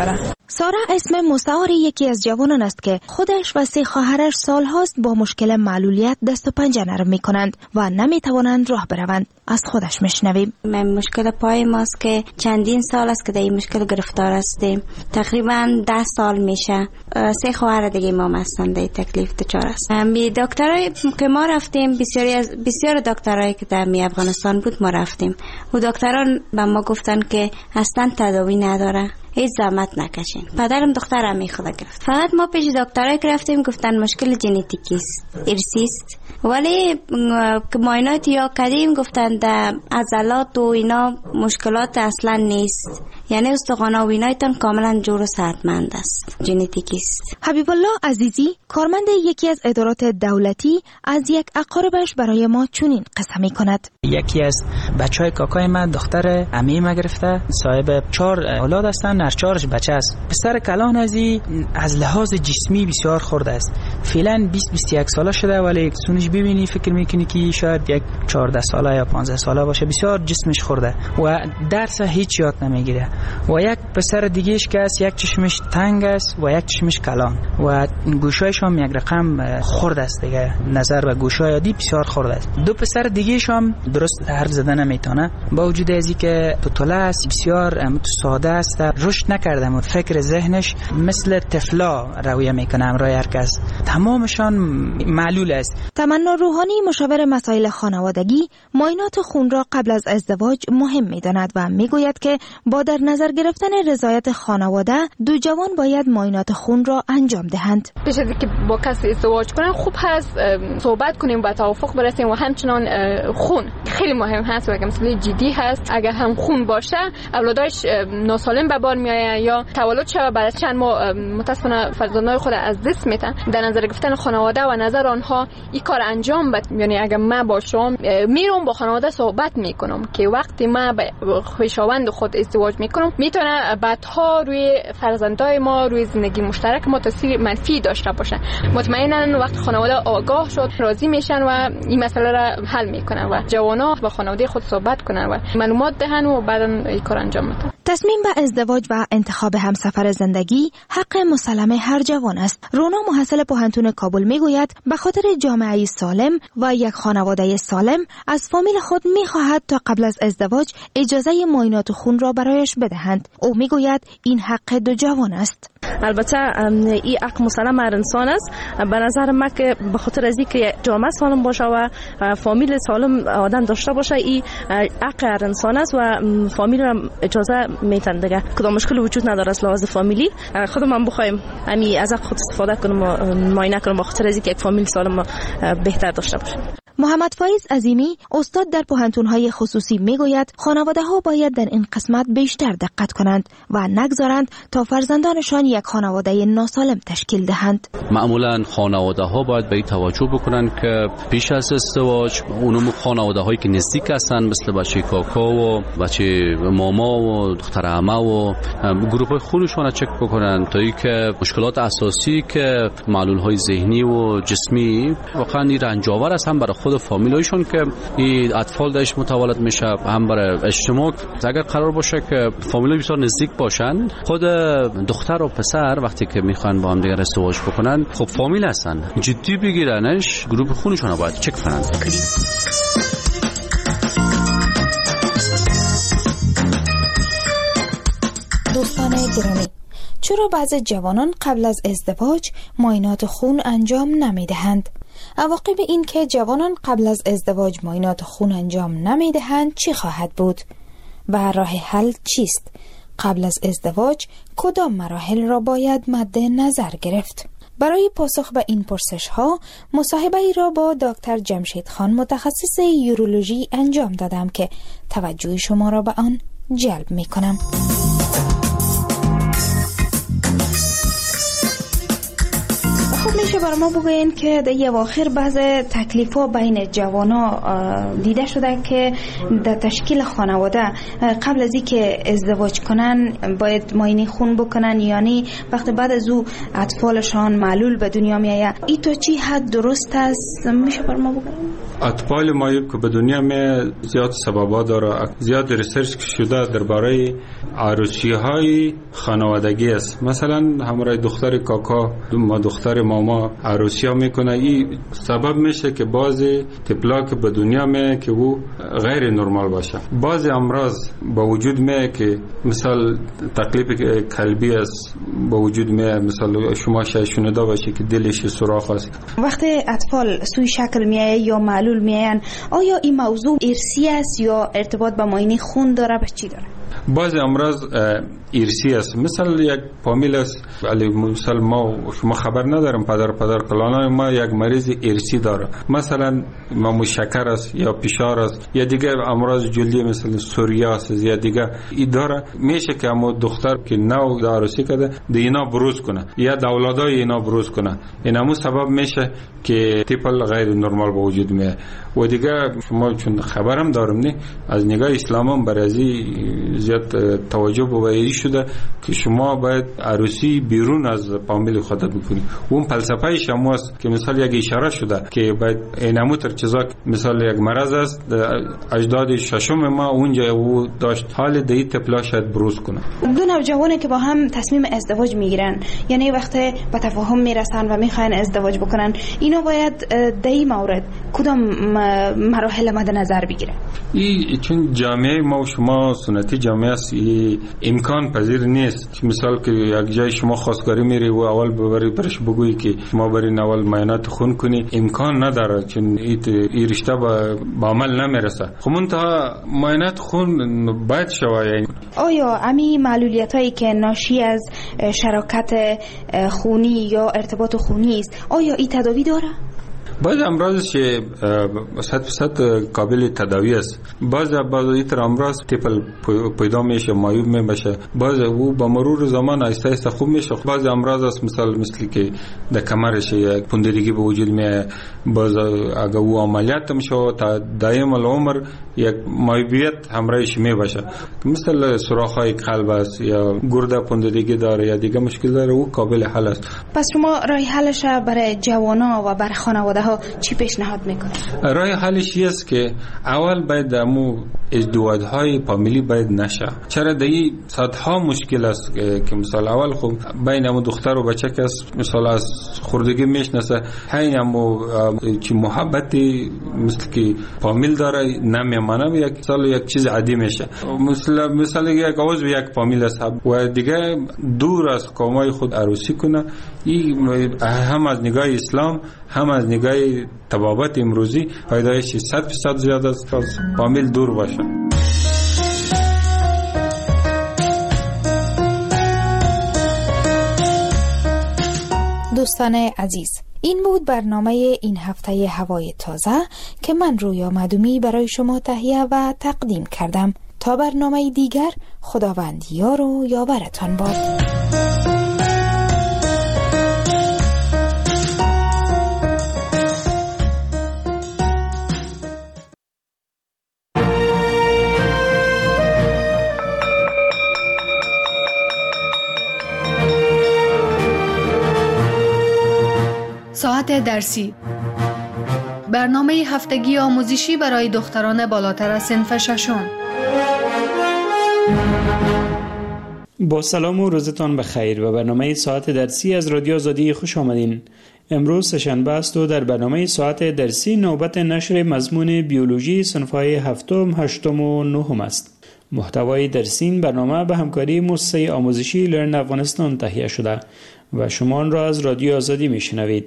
سارا اسم مستعار یکی از جوانان است که خودش و 3 خواهرش سالهاست با مشکل معلولیت دست و پنجه نرم می کنند و نمی توانند راه بروند. از خودش میشنویم. مشکل پای ماست که چندین سال است که در این مشکل گرفتار هستیم. تقریبا 10 سال میشه. 3 خواهر دیگه ما هستند در تکلیف دچار است. می دکترای که ما رفتیم، بسیار دکترایی که در افغانستان بود ما رفتیم. و دکتران به ما گفتن که اصلا تداوی نداره. هیچ زحمت نکشین. پدرم دخترم میخواد گرفت. فقط ما پیش دکترای که رفتیم گفتن مشکل ژنتیکی است، ارثی است. ولی که معاینات یا کردیم گفتن در عضلات و اینا مشکلات اصلا نیست. یعنی استخوان‌ها و اینایتان کاملا جور و صحتمند است. ژنتیکی است. حبیب الله عزیزی کارمند یکی از ادارات دولتی از یک اقاربش برای ما چنین قصه می‌کند. یکی از بچهای کاکای من دختر عمه ما گرفته، صاحب 4 اولاد هستن، هر 4 بچه است. پسر کلان از لحاظ جسمی بسیار خرد است. فعلا 20-21 ساله شده ولی سونش ببینی فکر میکنی که شاید یک 14 ساله یا 15 ساله باشه. بسیار جسمش خورده و درس هیچ یاد نمیگیره. و یک پسر دیگهش که است یک چشمش تنگ است و یک چشمش کلان و گوشایش هم یک رقم خرد است دیگه. نظر به گوشای عادی بسیار خرد است. 2 پسر دیگهش هم درست حرف زدن نمیتونه با وجود از اینکه پتوله است، بسیار ساده است، رشد نکرده و فکر ذهنش مثل طفلا رویه میکنه همراه هر کس. تمامشان معلول است. تمنا روحانی مشاور مسائل خانوادگی معاینات خون را قبل از ازدواج مهم میداند و میگوید که با در نظر گرفتن رضایت خانواده 2 جوان باید معاینات خون را انجام دهند. پیش از اینکه با کسی ازدواج کنن خوب هست صحبت کنیم و توافق برسیم و همچنان خون خیلی مهم هست و مسئله جدی هست. اگر هم خون باشه اولادش ناسالم به بار میآید یا تولد شوه بعد از چند ماه متاسفانه فرزندان خود از دست میدن. در نظر گرفتن خانواده و نظر آنها این کار انجام بده. یعنی اگر من باشم میرم با خانواده صحبت میکنم که وقتی من با خویشاوند خود ازدواج میکنم میتونه بعدها روی فرزندای ما روی زندگی مشترک ما تاثیر منفی داشته باشه. مطمئنا وقتی خانواده آگاه شد راضی میشن و این مسئله را حل میکنن و جوانا با خانواده خود صحبت کنن و معلومات دهن و بعدا این کار انجام بدن. تصمیم به ازدواج و انتخاب همسفر زندگی حق مسلم هر جوان است. رونا محصل پوهنتون کابل میگوید به خاطر جامعه سالم و یک خانواده سالم از فامیل خود میخواهد تا قبل از ازدواج اجازه معاینات خون را برایش بدهند. او میگوید این حق 2 جوان است. البته این حق مسلم هر انسان است. به نظر من که به خاطر از اینکه جامعه سالم باشه و فامیل سالم آدم داشته باشه این حق هر انسان است و فامیل را اجازه میتن دیگه. کدام مشکل وجود نداره از لحاظ فامیلی. خودم بخوایم همین از خود استفاده کنم و معاینه کنم به خاطر از اینکه یک فامیل سالم بهتر داشته باشه. محمد فایز عظیمی استاد در پوهنتون‌های خصوصی میگوید خانواده‌ها باید در این قسمت بیشتر دقت کنند و نگذارند تا فرزندانشان یک خانواده ناسالم تشکیل دهند. معمولا خانواده‌ها باید به این توجه بکنند که پیش از ازدواج اونم خانواده‌هایی که نزدیک هستند مثل بچه کاکا و بچه ماما و دختر عمه و گروه‌های خونشون را چک بکنند تا اینکه مشکلات اساسی که معلول‌های ذهنی و جسمی واقعا رنج‌آور است هم برای خود فامیلایشون که این اطفال درش متولد میشه هم برای اجتماع. اگر قرار باشه که فامیلای بسیار نزدیک باشن خود دختر و پسر وقتی که میخوان با هم دیگر ازدواج بکنن خب فامیل هستن جدی بگیرنش گروه خونشون رو باید چک کنن. دوستان گرامی چرا بعضی جوانان قبل از ازدواج معاینات خون انجام نمیدهند؟ عواقب این که جوانان قبل از ازدواج معاینات خون انجام نمیدهند چی خواهد بود؟ و راه حل چیست؟ قبل از ازدواج کدام مراحل را باید مد نظر گرفت؟ برای پاسخ به این پرسش ها مصاحبه ای را با دکتر جمشید خان متخصص یورولوژی انجام دادم که توجه شما را به آن جلب می کنم. خب میشه برای ما بگوین که در اواخر بعض تکلیف ها بین جوانا دیده شده که در تشکیل خانواده قبل از اینکه ازدواج کنن باید معاینه خون بکنن، یعنی وقتی بعد از او اطفالشان معلول به دنیا میآید. این تا چی حد درست است میشه برای ما بگوین؟ اطفال معیوب که به دنیا می زیاد سببا داره، زیاد ریسرچ شده درباره عروسی های خانوادگی است. مثلا همراه دختر کاکا ما دختر ماما عروسی ها میکنه، این سبب میشه که بعضی طفلا که به دنیا می که او غیر نرمال باشه. بعضی امراض با وجود می که مثال تکلیف قلبی است با وجود می، مثلا شما شنیده باشه که دلش سوراخ است. وقتی اطفال سوی شکل میایه یا معلول میاین، آیا این موضوع ارثی است یا ارتباط با معاینه خون داره، به چی داره؟ بعضی امراض ارثی است. مثل یک فامیل است، ولی مثلا ما شما خبر نداریم پدر کلانای ما یک مریض ارثی داره، مثلا ما شکر است یا فشار است یا دیگر امراض جلدی مثل سوریاس یا دیگر این داره. میشه که اما دختر که نو عروسی کرده اینا بروز کنه یا اولادای اینا بروز کنه، این همون سبب میشه که طفل غیر نرمال به وجود میاد. و دیگر شما چون خبرم دارم نه از نگاه اسلام هم برای زیاد توجه به شده که شما باید عروسی بیرون از فامیل خود بکنید. اون فلسفه شما است که مثلا یک اشاره شده که باید اینمو تر چیزا مثلا یک مرض است اجداد ششم ما اونجا او داشت، حال دی طفلا شاید بروز کنه. دو نوجوانی که با هم تصمیم ازدواج میگیرن، یعنی وقتی به تفاهم میرسن و میخواین ازدواج بکنن، اینا باید در این مورد کدام مراحل مد نظر بگیرن؟ این چون جامعه ما و شما سنتی جامعه است، امکان پذیر نیست. مثال که یک جای شما خواستگاری میری و اول ببری برش بگویی که شما برین اول معاینات خون کنی، امکان نداره، چون این رشته با عمل نمیرسه. خب منتها معاینات خون باید شوه. یعنی آیا امی معلولیت هایی که ناشی از شراکت خونی یا ارتباط خونی است، آیا این تداوی داره؟ بعض امراض که 100% قابل تداوی است. بعض ایتر امراض طفل پیدا میشه معیوب میشه، بعض او با مرور زمان آهسته آهسته خوب میشه. بعض امراض است مثل که در کمرش یک پوندگی به وجود میاد، بعض اگه او عملیات میشه تا دائم العمر یک معیوبیت همراهش میباشه، مثل سوراخ‌های قلب است یا گرده پوندگی داره یا دیگه مشکل داره، او قابل حل است. پس شما راه حلش برای جوانا و برای خانواده ها چی پیشنهاد میکنید؟ راه حلش است که اول باید امو ازدواج‌های فامیلی باید نشه. چرا دایی صدها مشکل است که مثلا اول خب بین امو دختر و بچه که مثلا از خردگی میشناسه، همین امو که محبتی مثل که فامیل داره نمیمانه، یک سال یک چیز عادی میشه. مثلا یک عضو یک فامیل است و دیگه دور از قومای خود عروسی کنه. این هم از نگاه اسلام هم از نگاه طبابت امروزی فایدهش 100% زیاد است از فامیل دور باشه. دوستان عزیز، این بود برنامه این هفته هوای تازه که من رویا مدومی برای شما تهیه و تقدیم کردم. تا برنامه دیگر، خداوند یار و یاورتان باد. ساعت درسی، برنامه هفتگی آموزشی برای دختران بالاتر از صنف ششم. با سلام و روزتان بخیر و برنامه ساعت درسی از رادیو آزادی خوش آمدین. امروز سه‌شنبه است و در برنامه ساعت درسی نوبت نشر مضمون بیولوژی صنف‌های هفتم، هشتم و نهم است. محتوای درسی این برنامه به همکاری مؤسسه آموزشی لرن افغانستان تهیه شده و شما آن را از رادیو آزادی میشنوید.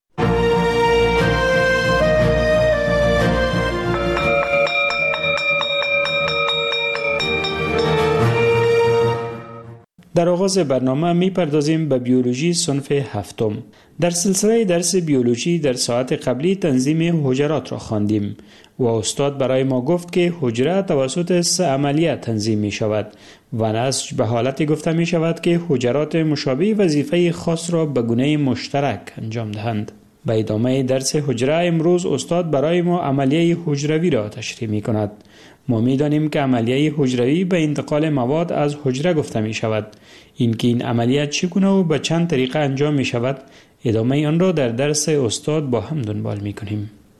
در آغاز برنامه میپردازیم به بیولوژی صنف هفتم. در سلسله درس بیولوژی در ساعت قبلی تنظیم حجرات را خواندیم و استاد برای ما گفت که حجره توسط 3 عملیه تنظیم می شود و نسج به حالتی گفته می شود که حجرات مشابه وظیفه خاص را به گونه مشترک انجام دهند. به ادامه درس حجره امروز استاد برای ما عملیه حجروی را تشریح می کند. ما می دانیم که عملیه حجروی به انتقال مواد از حجره گفته می شود. اینکه این عملیات چگونه و به چند طریقه انجام می شود، ادامه آن را در درس استاد با هم دنبال می کنیم.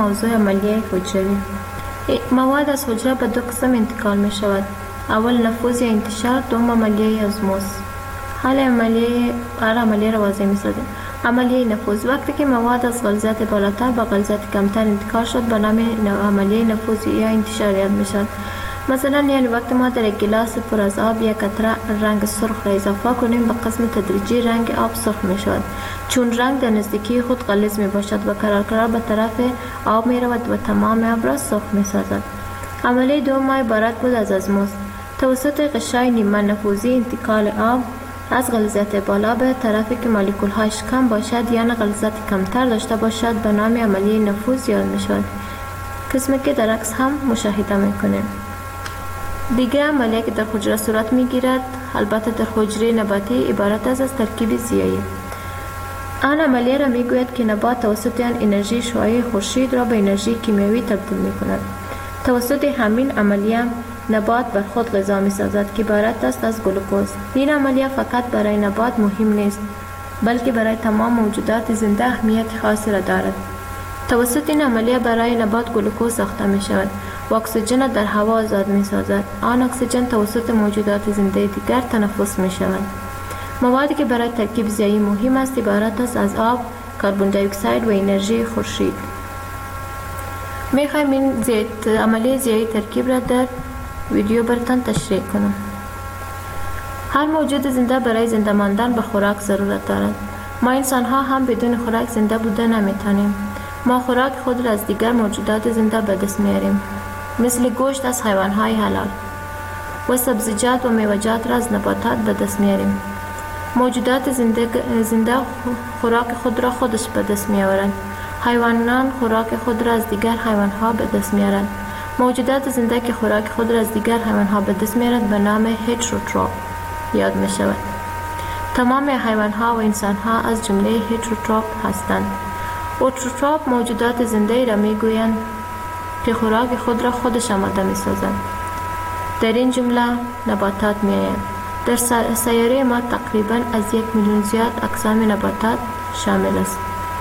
موضوع عملیه حجروی. مواد از حجره به دو قسم انتقال می شود. اول نفوذ یا انتشار، دوم عملیه ازموس. حال عملیه را واضح می سازیم. عملیه نفوذ: وقتی که مواد از غلظت بالاتر به غلظت کمتر انتقال شد به نام عملیه نفوذ یا انتشار یاد می شود. مثلا یعنی وقتی ما در یک گلاس پر از آب یک قطره رنگ سرخ را اضافه کنیم به قسم تدریجی رنگ آب سرخ می شود، چون رنگ در نزدیکی خود غلیظ می باشد و قرار به طرف آب می رود و تمام آب را سرخ می سازد. عملیه دوم عبارت بود از ازموس. توسط غشای نیمه نفوذی انتقال آب از غلظت بالا به طرفی که مولکول هایش کم باشد یا غلظت کمتر داشته باشد به نام عملیه نفوذ یاد می شود، قسمی که در عکس هم مشاهده می کنیم. دیگر عملیه که در حجره صورت می گیرد البته در حجره نباتی عبارت از ترکیب ضیایی. آن عملیه را می گوید که نبات توسط آن انرژی شعاعی خورشید را به انرژی کیمیایی تبدیل می کند. توسط همین عملیه نبات بر خود غذا می سازد که عبارت است از گلوکوز. این عملیه فقط برای نبات مهم نیست بلکه برای تمام موجودات زنده اهمیت خاصی را دارد. توسط این عملیه برای نبات گلوکوز ساخته می شود و اکسیژن در هوا آزاد می سازد. آن اکسیژن توسط موجودات زنده دیگر تنفس می شود. موادی که برای ترکیب ضیایی مهم است عبارت است از آب، کربن دی اکساید و انرژی خورشید. می خواهیم این عملیه ضیایی ترکیب را در ویدیو براتان تشریح کنم. هر موجود زنده برای زنده ماندن به خوراک ضرورت دارد. ما انسان ها هم بدون خوراک زنده بوده نمیتونیم. ما خوراک خود را از دیگر موجودات زنده به دست میاریم، مثل گوشت از حیوان های حلال و سبزیجات و میوه‌جات را از نباتات به دست میاریم. موجودات زنده خوراک خود را خودش به دست میآورند. حیوانان خوراک خود را از دیگر حیوان ها به دست میارند. موجودات زنده که خوراک خود را از دیگر حیوان ها به دست میارند به نام هتروتروف یاد می شود. تمام حیوان ها و انسان ها از جمله هتروتروف هستند. اوتروتروف موجودات زنده را می گویند که خوراک خود را خودش آماده می سازند. در این جمله نباتات می آیند. در سیاره ما تقریبا از 1 میلیون زیاد اقسام نباتات شامل است.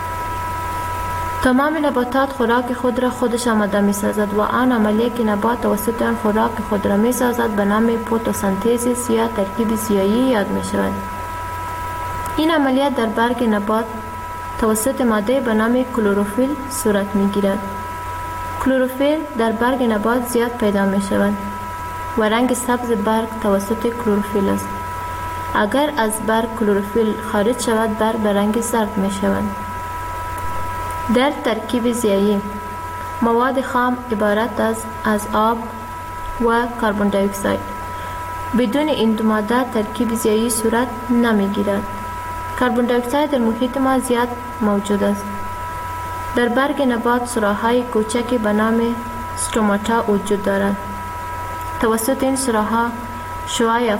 تمام نباتات خوراک خود را خودش آماده می سازد و آن عملیه که نبات توسط آن خوراک خود را می سازد به نام فتوسنتز یا ترکیب ضیایی یاد می شود. این عملیه در برگ نبات توسط ماده به نام کلروفیل صورت می گیرد. کلروفیل در برگ نبات زیاد پیدا می شود و رنگ سبز برگ توسط کلروفیل است. اگر از برگ کلروفیل خارج شود برگ به رنگ زرد می شود. در ترکیب ضیایی مواد خام عبارت از آب و کربن دی اکساید. بدون این دو ماده ترکیب ضیایی صورت نمی گیرد. کربن دی اکساید در محیط ما زیاد موجود است. در برگ نبات سوراخ‌های کوچکی به نام استروماتا وجود دارد. توسط این سوراخ‌ها شعاع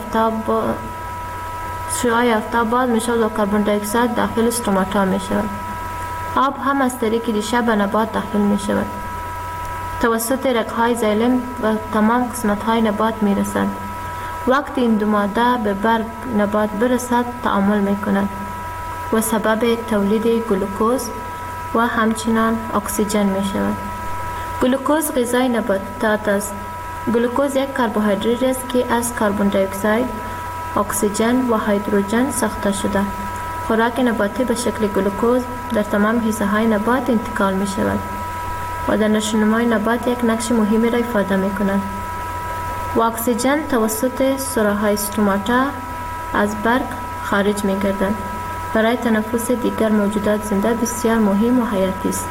آفتاب باز می شود و کربن دی اکساید داخل استروماتا می شود. آب هم از طریق ریشه به نبات داخل می شود. توسط رگ‌های زایلم و تمام قسمت‌های نبات می رسد. وقتی این دو ماده به برگ نبات برسد تعامل می کند و سبب تولید گلوکوز و همچنان اکسیژن می شود. گلوکوز غذای نباتات است. گلوکوز یک کربوهیدرات است که از کربن دی اکساید، اکسیژن و هیدروژن ساخته شده. خوراک نباتی به شکل گلوکوز در تمام حصه های نبات انتقال می شود و در نشونمای نبات یک نقش مهمی را ایفاده می کند. و اکسیژن توسط سوراخ‌های استروماتا از برگ خارج می گردد. برای تنفس دیگر موجودات زنده بسیار مهم و حیاتی است.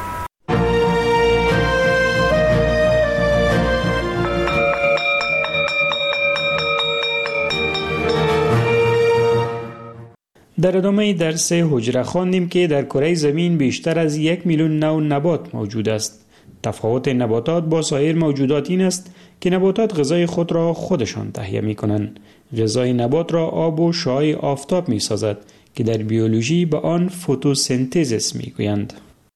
در ادامه درس حجره خواندیم که در کره زمین بیشتر از 1 میلیون نوع نبات موجود است. تفاوت نباتات با سایر موجودات این است که نباتات غذای خود را خودشان تهیه می کنند. غذای نبات را آب و شعاع آفتاب می سازد که در بیولوژی به آن فتوسنتز می گویند.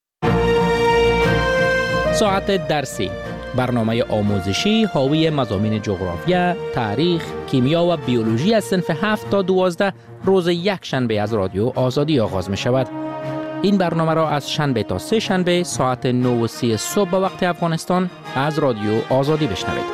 ساعت درسی، برنامه آموزشی حاوی مضامین جغرافیا، تاریخ، کیمیا و بیولوژی از صنف 7 تا 12 روز یک شنبه از رادیو آزادی آغاز می شود. این برنامه را از شنبه تا سه شنبه ساعت 9:30 صبح به وقت افغانستان از رادیو آزادی بشنوید.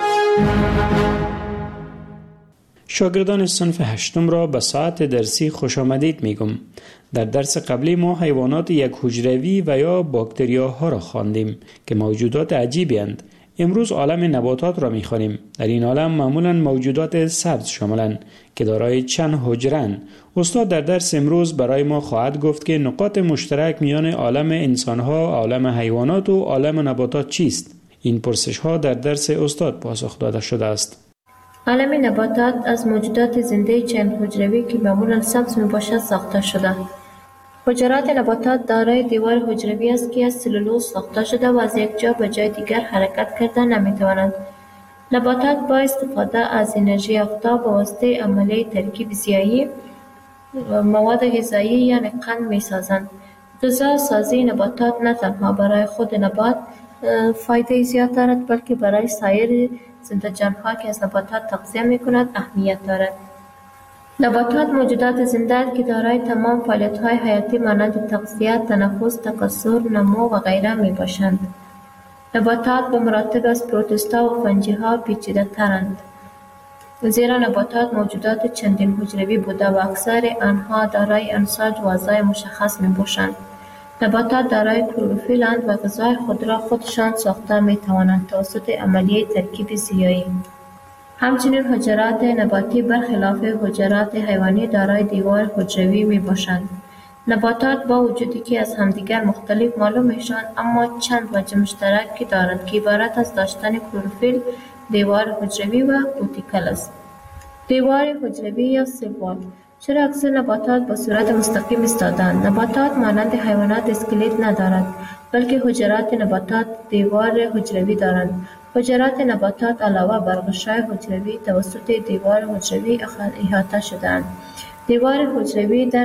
شاگردان صنف هشتم را به ساعت درسی خوش آمدید میگم. در درس قبلی ما حیوانات یک حجروی و یا باکتریاها را خواندیم که موجودات عجیبی اند. امروز عالم نباتات را میخوانیم. در این عالم معمولا موجودات سبز شاملند که دارای چند حجره‌اند. استاد در درس امروز برای ما خواهد گفت که نقاط مشترک میان عالم انسانها، عالم حیوانات و عالم نباتات چیست؟ این پرسش ها در درس استاد پاسخ داده شده است. عالم نباتات از موجودات زنده چند حجروی که معمولا سبز میباشد ساخته شده. حجرات نباتات دارای دیوار حجروی است که از سلولوز ساخته شده و از یک جا به جای دیگر حرکت کرده نمیتوانند. نباتات با استفاده از انرژی آفتاب به واسطه عملیه ترکیب ضیایی مواد غذایی یعنی قند میسازند. غذا سازی نباتات نه تنها برای خود نبات فایده زیاد دارد بلکه برای سایر زنده جانها که از نباتات تغذیه میکند اهمیت دارد. نباتات موجودات زنده که دارای تمام فعالیت‌های حیاتی مانند تغذیه، تنفس، تکثر، نمو و غیره میباشند. نباتات به مراتب از پروتوستا و فنجی‌ها پیچیده‌ترند. زیرا نباتات موجودات چندین حجروی بوده و اکثر آنها دارای انساج و اعضای مشخص میباشند. نباتات دارای کلروفیل اند و غذای خود را خودشان ساخته میتوانند توسط عملیه ترکیب ضیایی. همچنین حجرات نباتی برخلاف حجرات حیوانی دارای دیوار حجروی میباشند. نباتات با وجودی که از همدیگر مختلف معلوم میشوند اما چند وجه مشترکی دارند که عبارت از داشتن کلروفیل، دیوار حجروی و کوتیکل است. دیوار حجروی یا سلول. چرا اکثر نباتات به صورت مستقیم ایستاده‌اند؟ نباتات مانند حیوانات اسکلت ندارد بلکه حجرات نباتات دیوار حجروی دارند. حجرات نباتات علاوه بر غشای حجروی توسط دیوار حجروی احاطه شده‌اند. دیوار حجروی در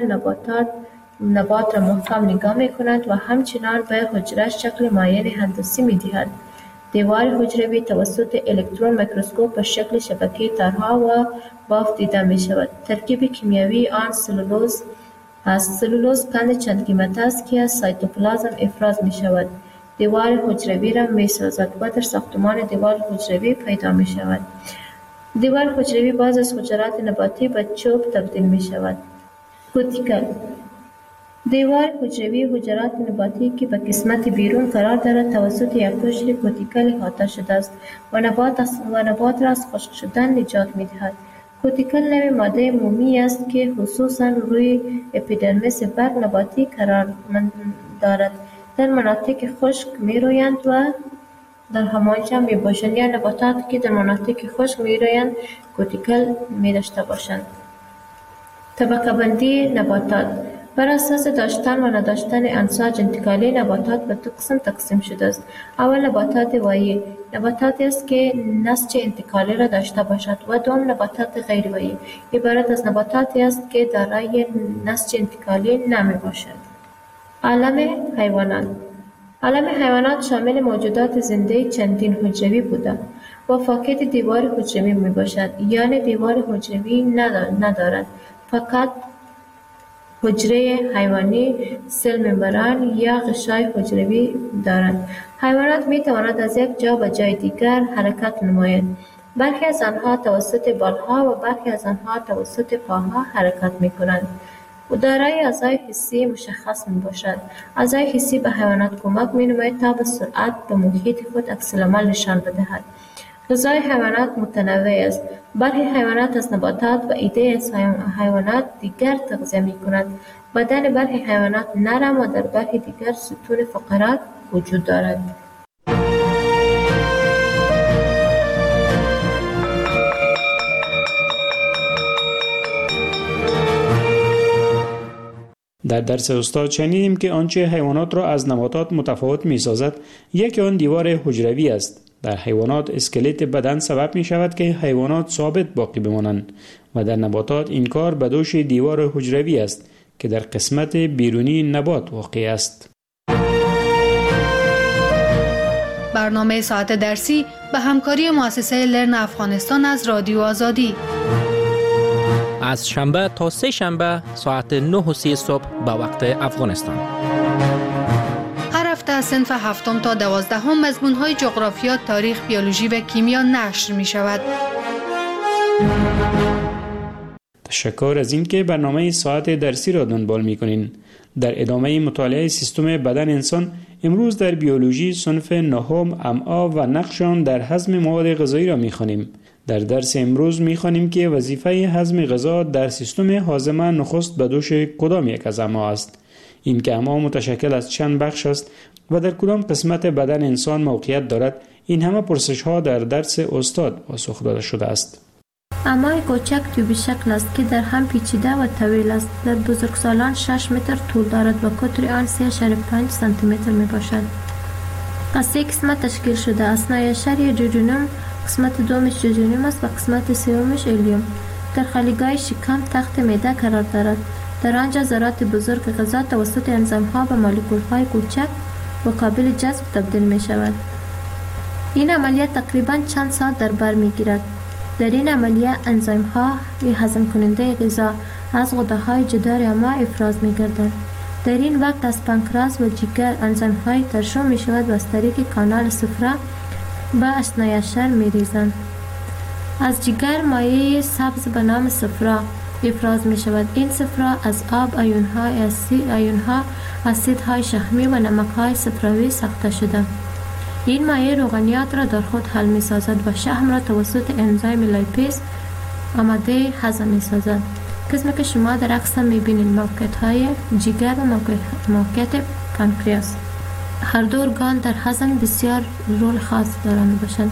نبات را محکم نگاه می‌کند و همچنان به حجره شکل معین هندسی می‌دهد. دیوار حجروی توسط الکترون میکروسکوپ به شکل شبکه تارها و بافت دیده می‌شود. ترکیب کیمیایی آن سلولوز است. سلولوز قند چند قیمت است که از سایتوپلازم افراز می‌شود. دیوار حجروی را می‌سازد و در ساختمان دیوار حجروی پیدا می‌شود. دیوار حجروی باز از حجرات نباتی به چوب تبدیل می‌شود. کوتیکل. دیوار حجروی حجرات نباتی که به قسمت بیرون قرار دارد توسط یک قشر کوتیکل احاطه شده است و نبات را از خشک شدن نجات می‌دهد. کوتیکل نوع ماده مومی است که خصوصاً روی اپیدرمیس برگ نباتی قرار دارد. در مناطق خشک می‌رویند و در همانجا میباشند یا نباتاتی که در مناطق خشک می‌رویند کوتیکل می‌داشته باشند. طبقه بندی نباتات. بر اساس داشتن و نداشتن انساج انتقالی نباتات به دو قسم تقسیم شده است. اول نباتات وایی. نباتاتی است که نسج انتقالی را داشته باشد و دوم نباتات غیر وایی. عبارت از نباتاتی است که دارای نسج انتقالی نمی باشد. عالم حیوانات. عالم حیوانات شامل موجودات زنده چندین حجروی بوده و فاقد دیوار حجروی می باشد، یعنی دیوار حجروی ندارد، فقط حجره حیوانی، سل ممبران یا غشای حجروی دارند. حیوانات می توانند از یک جا به جای دیگر حرکت نمایند. برخی از آنها توسط بالها و برخی از آنها توسط پاها حرکت می کنند. و دارای اعضای حسی مشخص می باشد. اعضای حسی به حیوانات کمک می نماید تا به سرعت به محیط خود عکس‌العمل نشان بدهد. غذای حیوانات متنوع است. برخی حیوانات از نباتات و ایده از حیوانات دیگر تغذیه می کنند. بدن برخی حیوانات نرم و در برخی دیگر ستون فقرات وجود دارد. در درس استاد شنیدیم که آنچه حیوانات را از نباتات متفاوت می سازد یکی آن دیوار حجروی است. در حیوانات اسکلت بدن سبب می شود که حیوانات ثابت باقی بمانند و در نباتات این کار به دوش دیوار حجروی است که در قسمت بیرونی نبات واقع است. برنامه ساعت درسی به همکاری مؤسسه لرن افغانستان از رادیو آزادی از شنبه تا سه شنبه ساعت 9:30 صبح به وقت افغانستان. هر هفته از صنف 7 تا 12 مضمون‌های جغرافیا، تاریخ، بیولوژی و کیمیا نشر می شود. تشکر از اینکه برنامه ساعت درسی را دنبال می‌کنین. در ادامه مطالعه سیستم بدن انسان، امروز در بیولوژی صنف 9 امعا و نقش آن در هضم مواد غذایی را می‌خوانیم. در درس امروز می‌خوانیم که وظیفه هضم غذا در سیستم هاضمه نخست به دوش کدام یک از امعا است. این که امعا متشکل از چند بخش است و در کدام قسمت بدن انسان موقعیت دارد، این همه پرسش‌ها در درس استاد پاسخ داده شده است. امعای کوچک تیوبی شکل است که در هم پیچیده و طویل است. در بزرگسالان 6 متر طول دارد و قطر آن 3.5 سانتی متر می باشد. از 3 قسمت تشکیل شده است. نایشری جوجونوم، قسمت دومش جوجونوم است و قسمت سومش الیوم. در خلیگاه شکم تخت معده قرار دارد. در آنجا ذرات بزرگ غذا توسط انزیم‌ها به مولکول‌های کوچک و قابل جذب تبدیل می شود. این عملیات تقریباً چند ساعت در بر می گیرد. در این عملیه انزیم‌ها هضم کننده غذا از غده‌های جدار امعا افراز می‌گردند. در این وقت از پانکراس و جگر انزیم‌های ترشح می‌شود و از طریق کانال صفرا به اسنایشر می‌ریزند. از جگر مایع سبز به نام صفرا افراز می‌شود. این صفرا از آب، آیون‌ها، اسیدهای شحمی و نمک‌های صفراوی ساخته شده. این مایع روغنیات را در خود حل می سازد و شحم را توسط انزیم لایپیز آماده هضم می سازد. قسمی که شما در عکس می بینید موقعیت های جگر و موقعیت پانکریاس. هر دو ارگان در هضم بسیار رول خاص دارند باشند.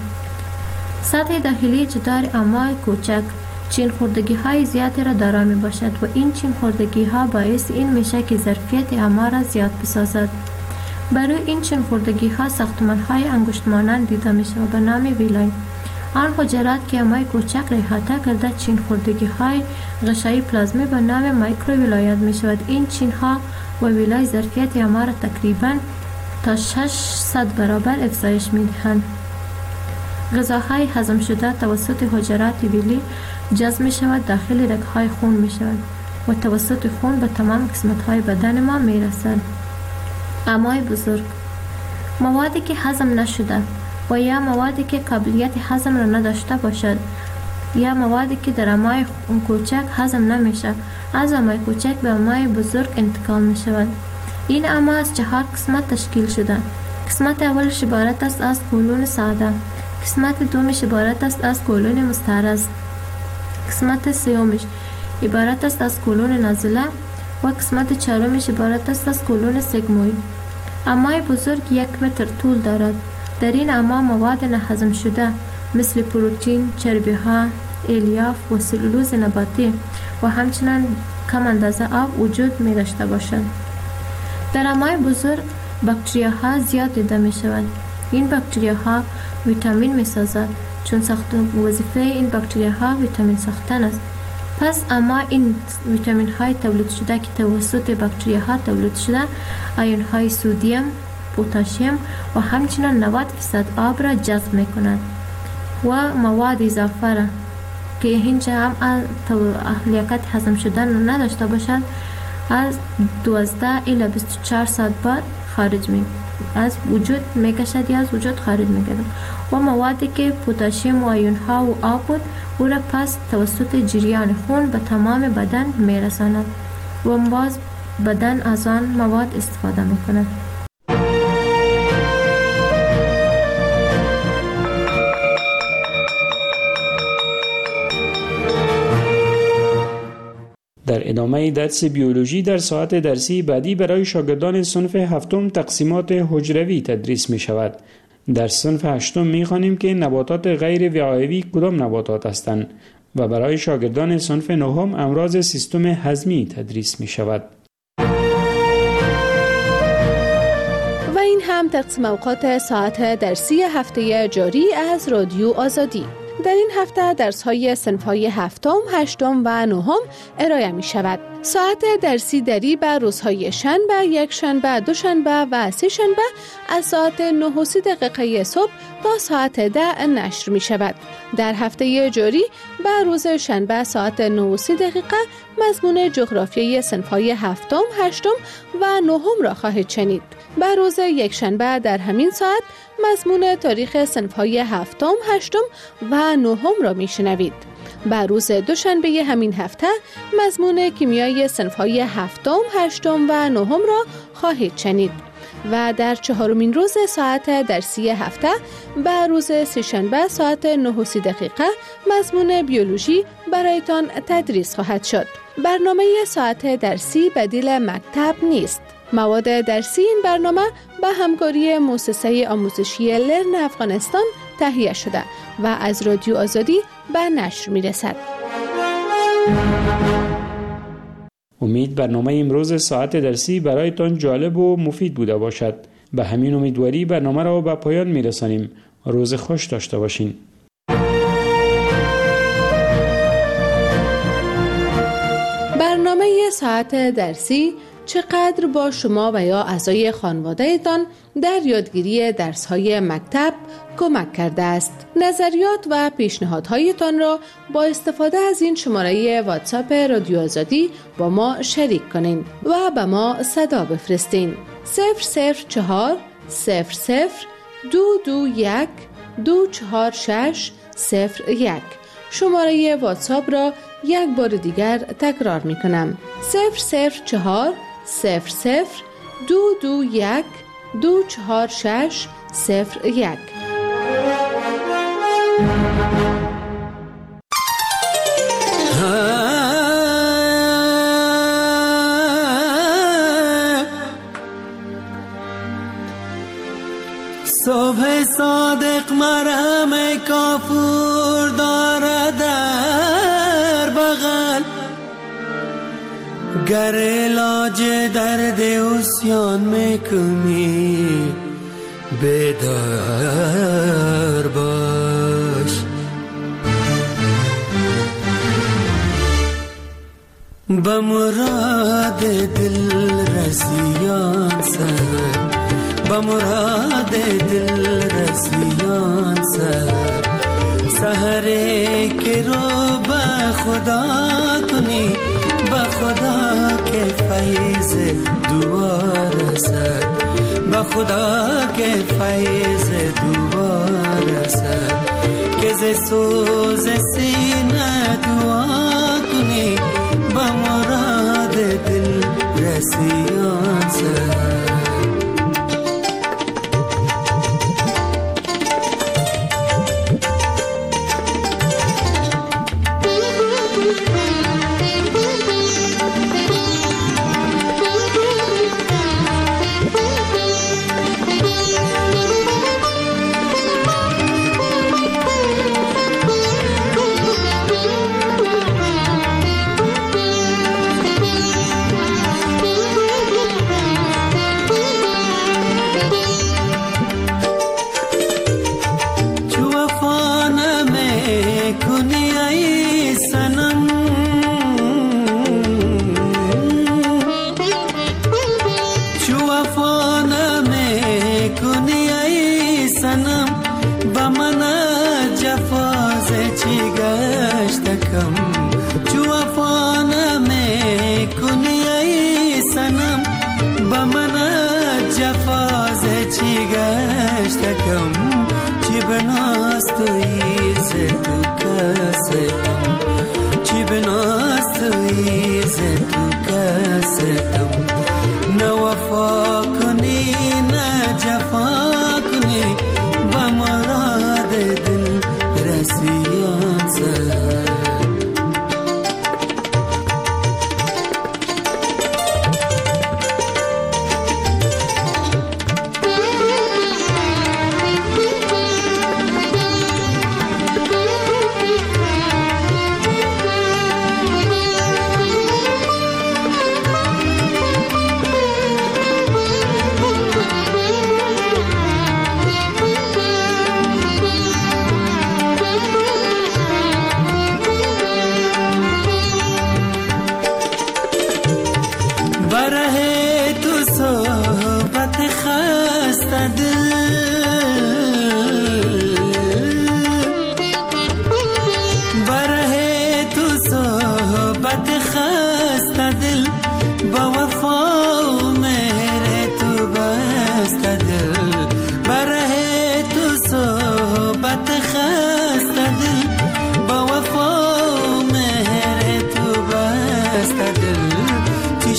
سطح داخلی جدار امعای کوچک چین خوردگی های زیادی را دارا می باشد و این چین خوردگی ها باعث این میشه که ظرفیت امعا را زیاد بسازد. برای این چین خوردگی ها ساختمان های انگشت مانند دیده می شود به نام ویلای. آن حجرات که امعای کوچک را احاطه کرده چین خوردگی های غشایی پلازمی به نام مایکرو ویلایت می شود. این چین ها و ویلای ظرفیت امعا را تقریبا تا 600 برابر افزایش می دهند. غذاهای هضم شده توسط حجرات ویلی جذب می شود داخل رگ‌های خون می شود و توسط خون به تمام قسمت های بدن ما می رسد. امعای بزرگ، موادی که هضم نشده و یا موادی که قابلیت هضم را نداشته باشد یا موادی که در امعای کوچک هضم نمیشه از امعای کوچک به امعای بزرگ انتقال می شود. این امعا از 4 قسمت تشکیل شده. قسمت اولش عبارت است از کولون ساده، قسمت دومش عبارت است از کولون مستعرض، قسمت سومش عبارت است از کولون نازله و قسمت چهارمش عبارت است از کولون سگموید. امعای بزرگ 1 متر طول دارد. در این امعا مواد نهضم شده مثل پروتئین، چربی‌ها، الیاف و سلولوز نباتی و همچنین کم اندازه آب وجود می داشته باشد. در امعای بزرگ باکتریاها زیاد دیده می شود. این باکتریاها ویتامین می سازد چون وظیفه این باکتریاها ویتامین ساختن است. پس اما این ویتامین های تولید شده که توسط باکتریاها تولید شده آیون های سودیم، پتاسیم و همچنین 90% آب را جذب می کند و مواد اضافه را که هیچ هم لیاقت هضم شدن نداشته باشد از 12 الی 24 ساعت بعد خارج می از وجود می کشد یا از وجود خارج می گردد و موادی که پتاسیم و آیون ها و آب بود او را پس توسط جریان خون به تمام بدن می رساند و باز بدن از آن مواد استفاده می کند. در ادامه درس بیولوژی در ساعت درسی بعدی برای شاگردان صنف 7 تقسیمات حجروی تدریس می شود. در صنف 8 می خوانیم که نباتات غیر وعایوی کدام نباتات هستند و برای شاگردان صنف 9 امراض سیستم هضمی تدریس می شود. و این هم تقسیم اوقات ساعت درسی هفته جاری از رادیو آزادی. در این هفته درس‌های صنف‌های 7، 8 و 9 ارائه می شود. ساعت درسی دری به روزهای شنبه، یک شنبه، دوشنبه و سه شنبه از ساعت 9:30 صبح تا ساعت 10 نشر می شود. در هفته جاری به روز شنبه ساعت 9:30 مضمون جغرافیای صنف‌های هفتم، هشتم و نهم را خواهید شنید. به روز یک شنبه در همین ساعت مضمون تاریخ صنف‌های هفتم، هشتم و نهم را می شنوید. به روز دوشنبه همین هفته مضمون کیمیای صنف‌های هفتم، هشتم و نهم را خواهید شنید و در چهارمین روز ساعت درسی هفته به روز سه‌شنبه ساعت 9:30 مضمون بیولوژی برایتان تدریس خواهد شد. برنامه ساعت درسی بدیل مکتب نیست. مواد درسی این برنامه به همکاری مؤسسه آموزشی لرن افغانستان تهیه شده و از رادیو آزادی به نشر می رسد. امید برنامه امروز ساعت درسی برایتان جالب و مفید بوده باشد. به همین امیدواری برنامه را به پایان می رسانیم. روز خوش داشته باشین. برنامه ساعت درسی چقدر با شما و یا اعضای خانواده‌تان در یادگیری درس‌های مکتب کمک کرده است. نظریات و پیشنهادهایتان را با استفاده از این شماره واتساپ رادیو آزادی با ما شریک کنین و به ما صدا بفرستین. 004 00 221 246 01. شماره واتساپ را یک بار دیگر تکرار می کنم. 004 00 221 246 01. صبح صادق مرهم کافور دارد در بغل، گر علاج درد عصیان میکنی بیدار باش. به مراد دل رسیان سر، به مراد دل رسیان سر، سحره که رو به خدا کنی، به خدا که فیض دعا رسد، به خدا که فیض دعا رسد، که ز سوز سینه دعا کنی، به مراد دل رسیان سر. چی بناست تو ایز تو کس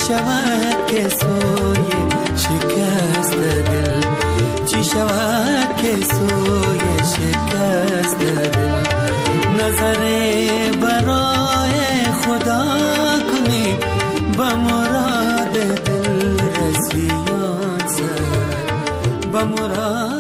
شود که سوی شکست دل، چی شود که سوی شکست دل. نظر برای خدا کنی با مراد دل رسیان سر، با مراد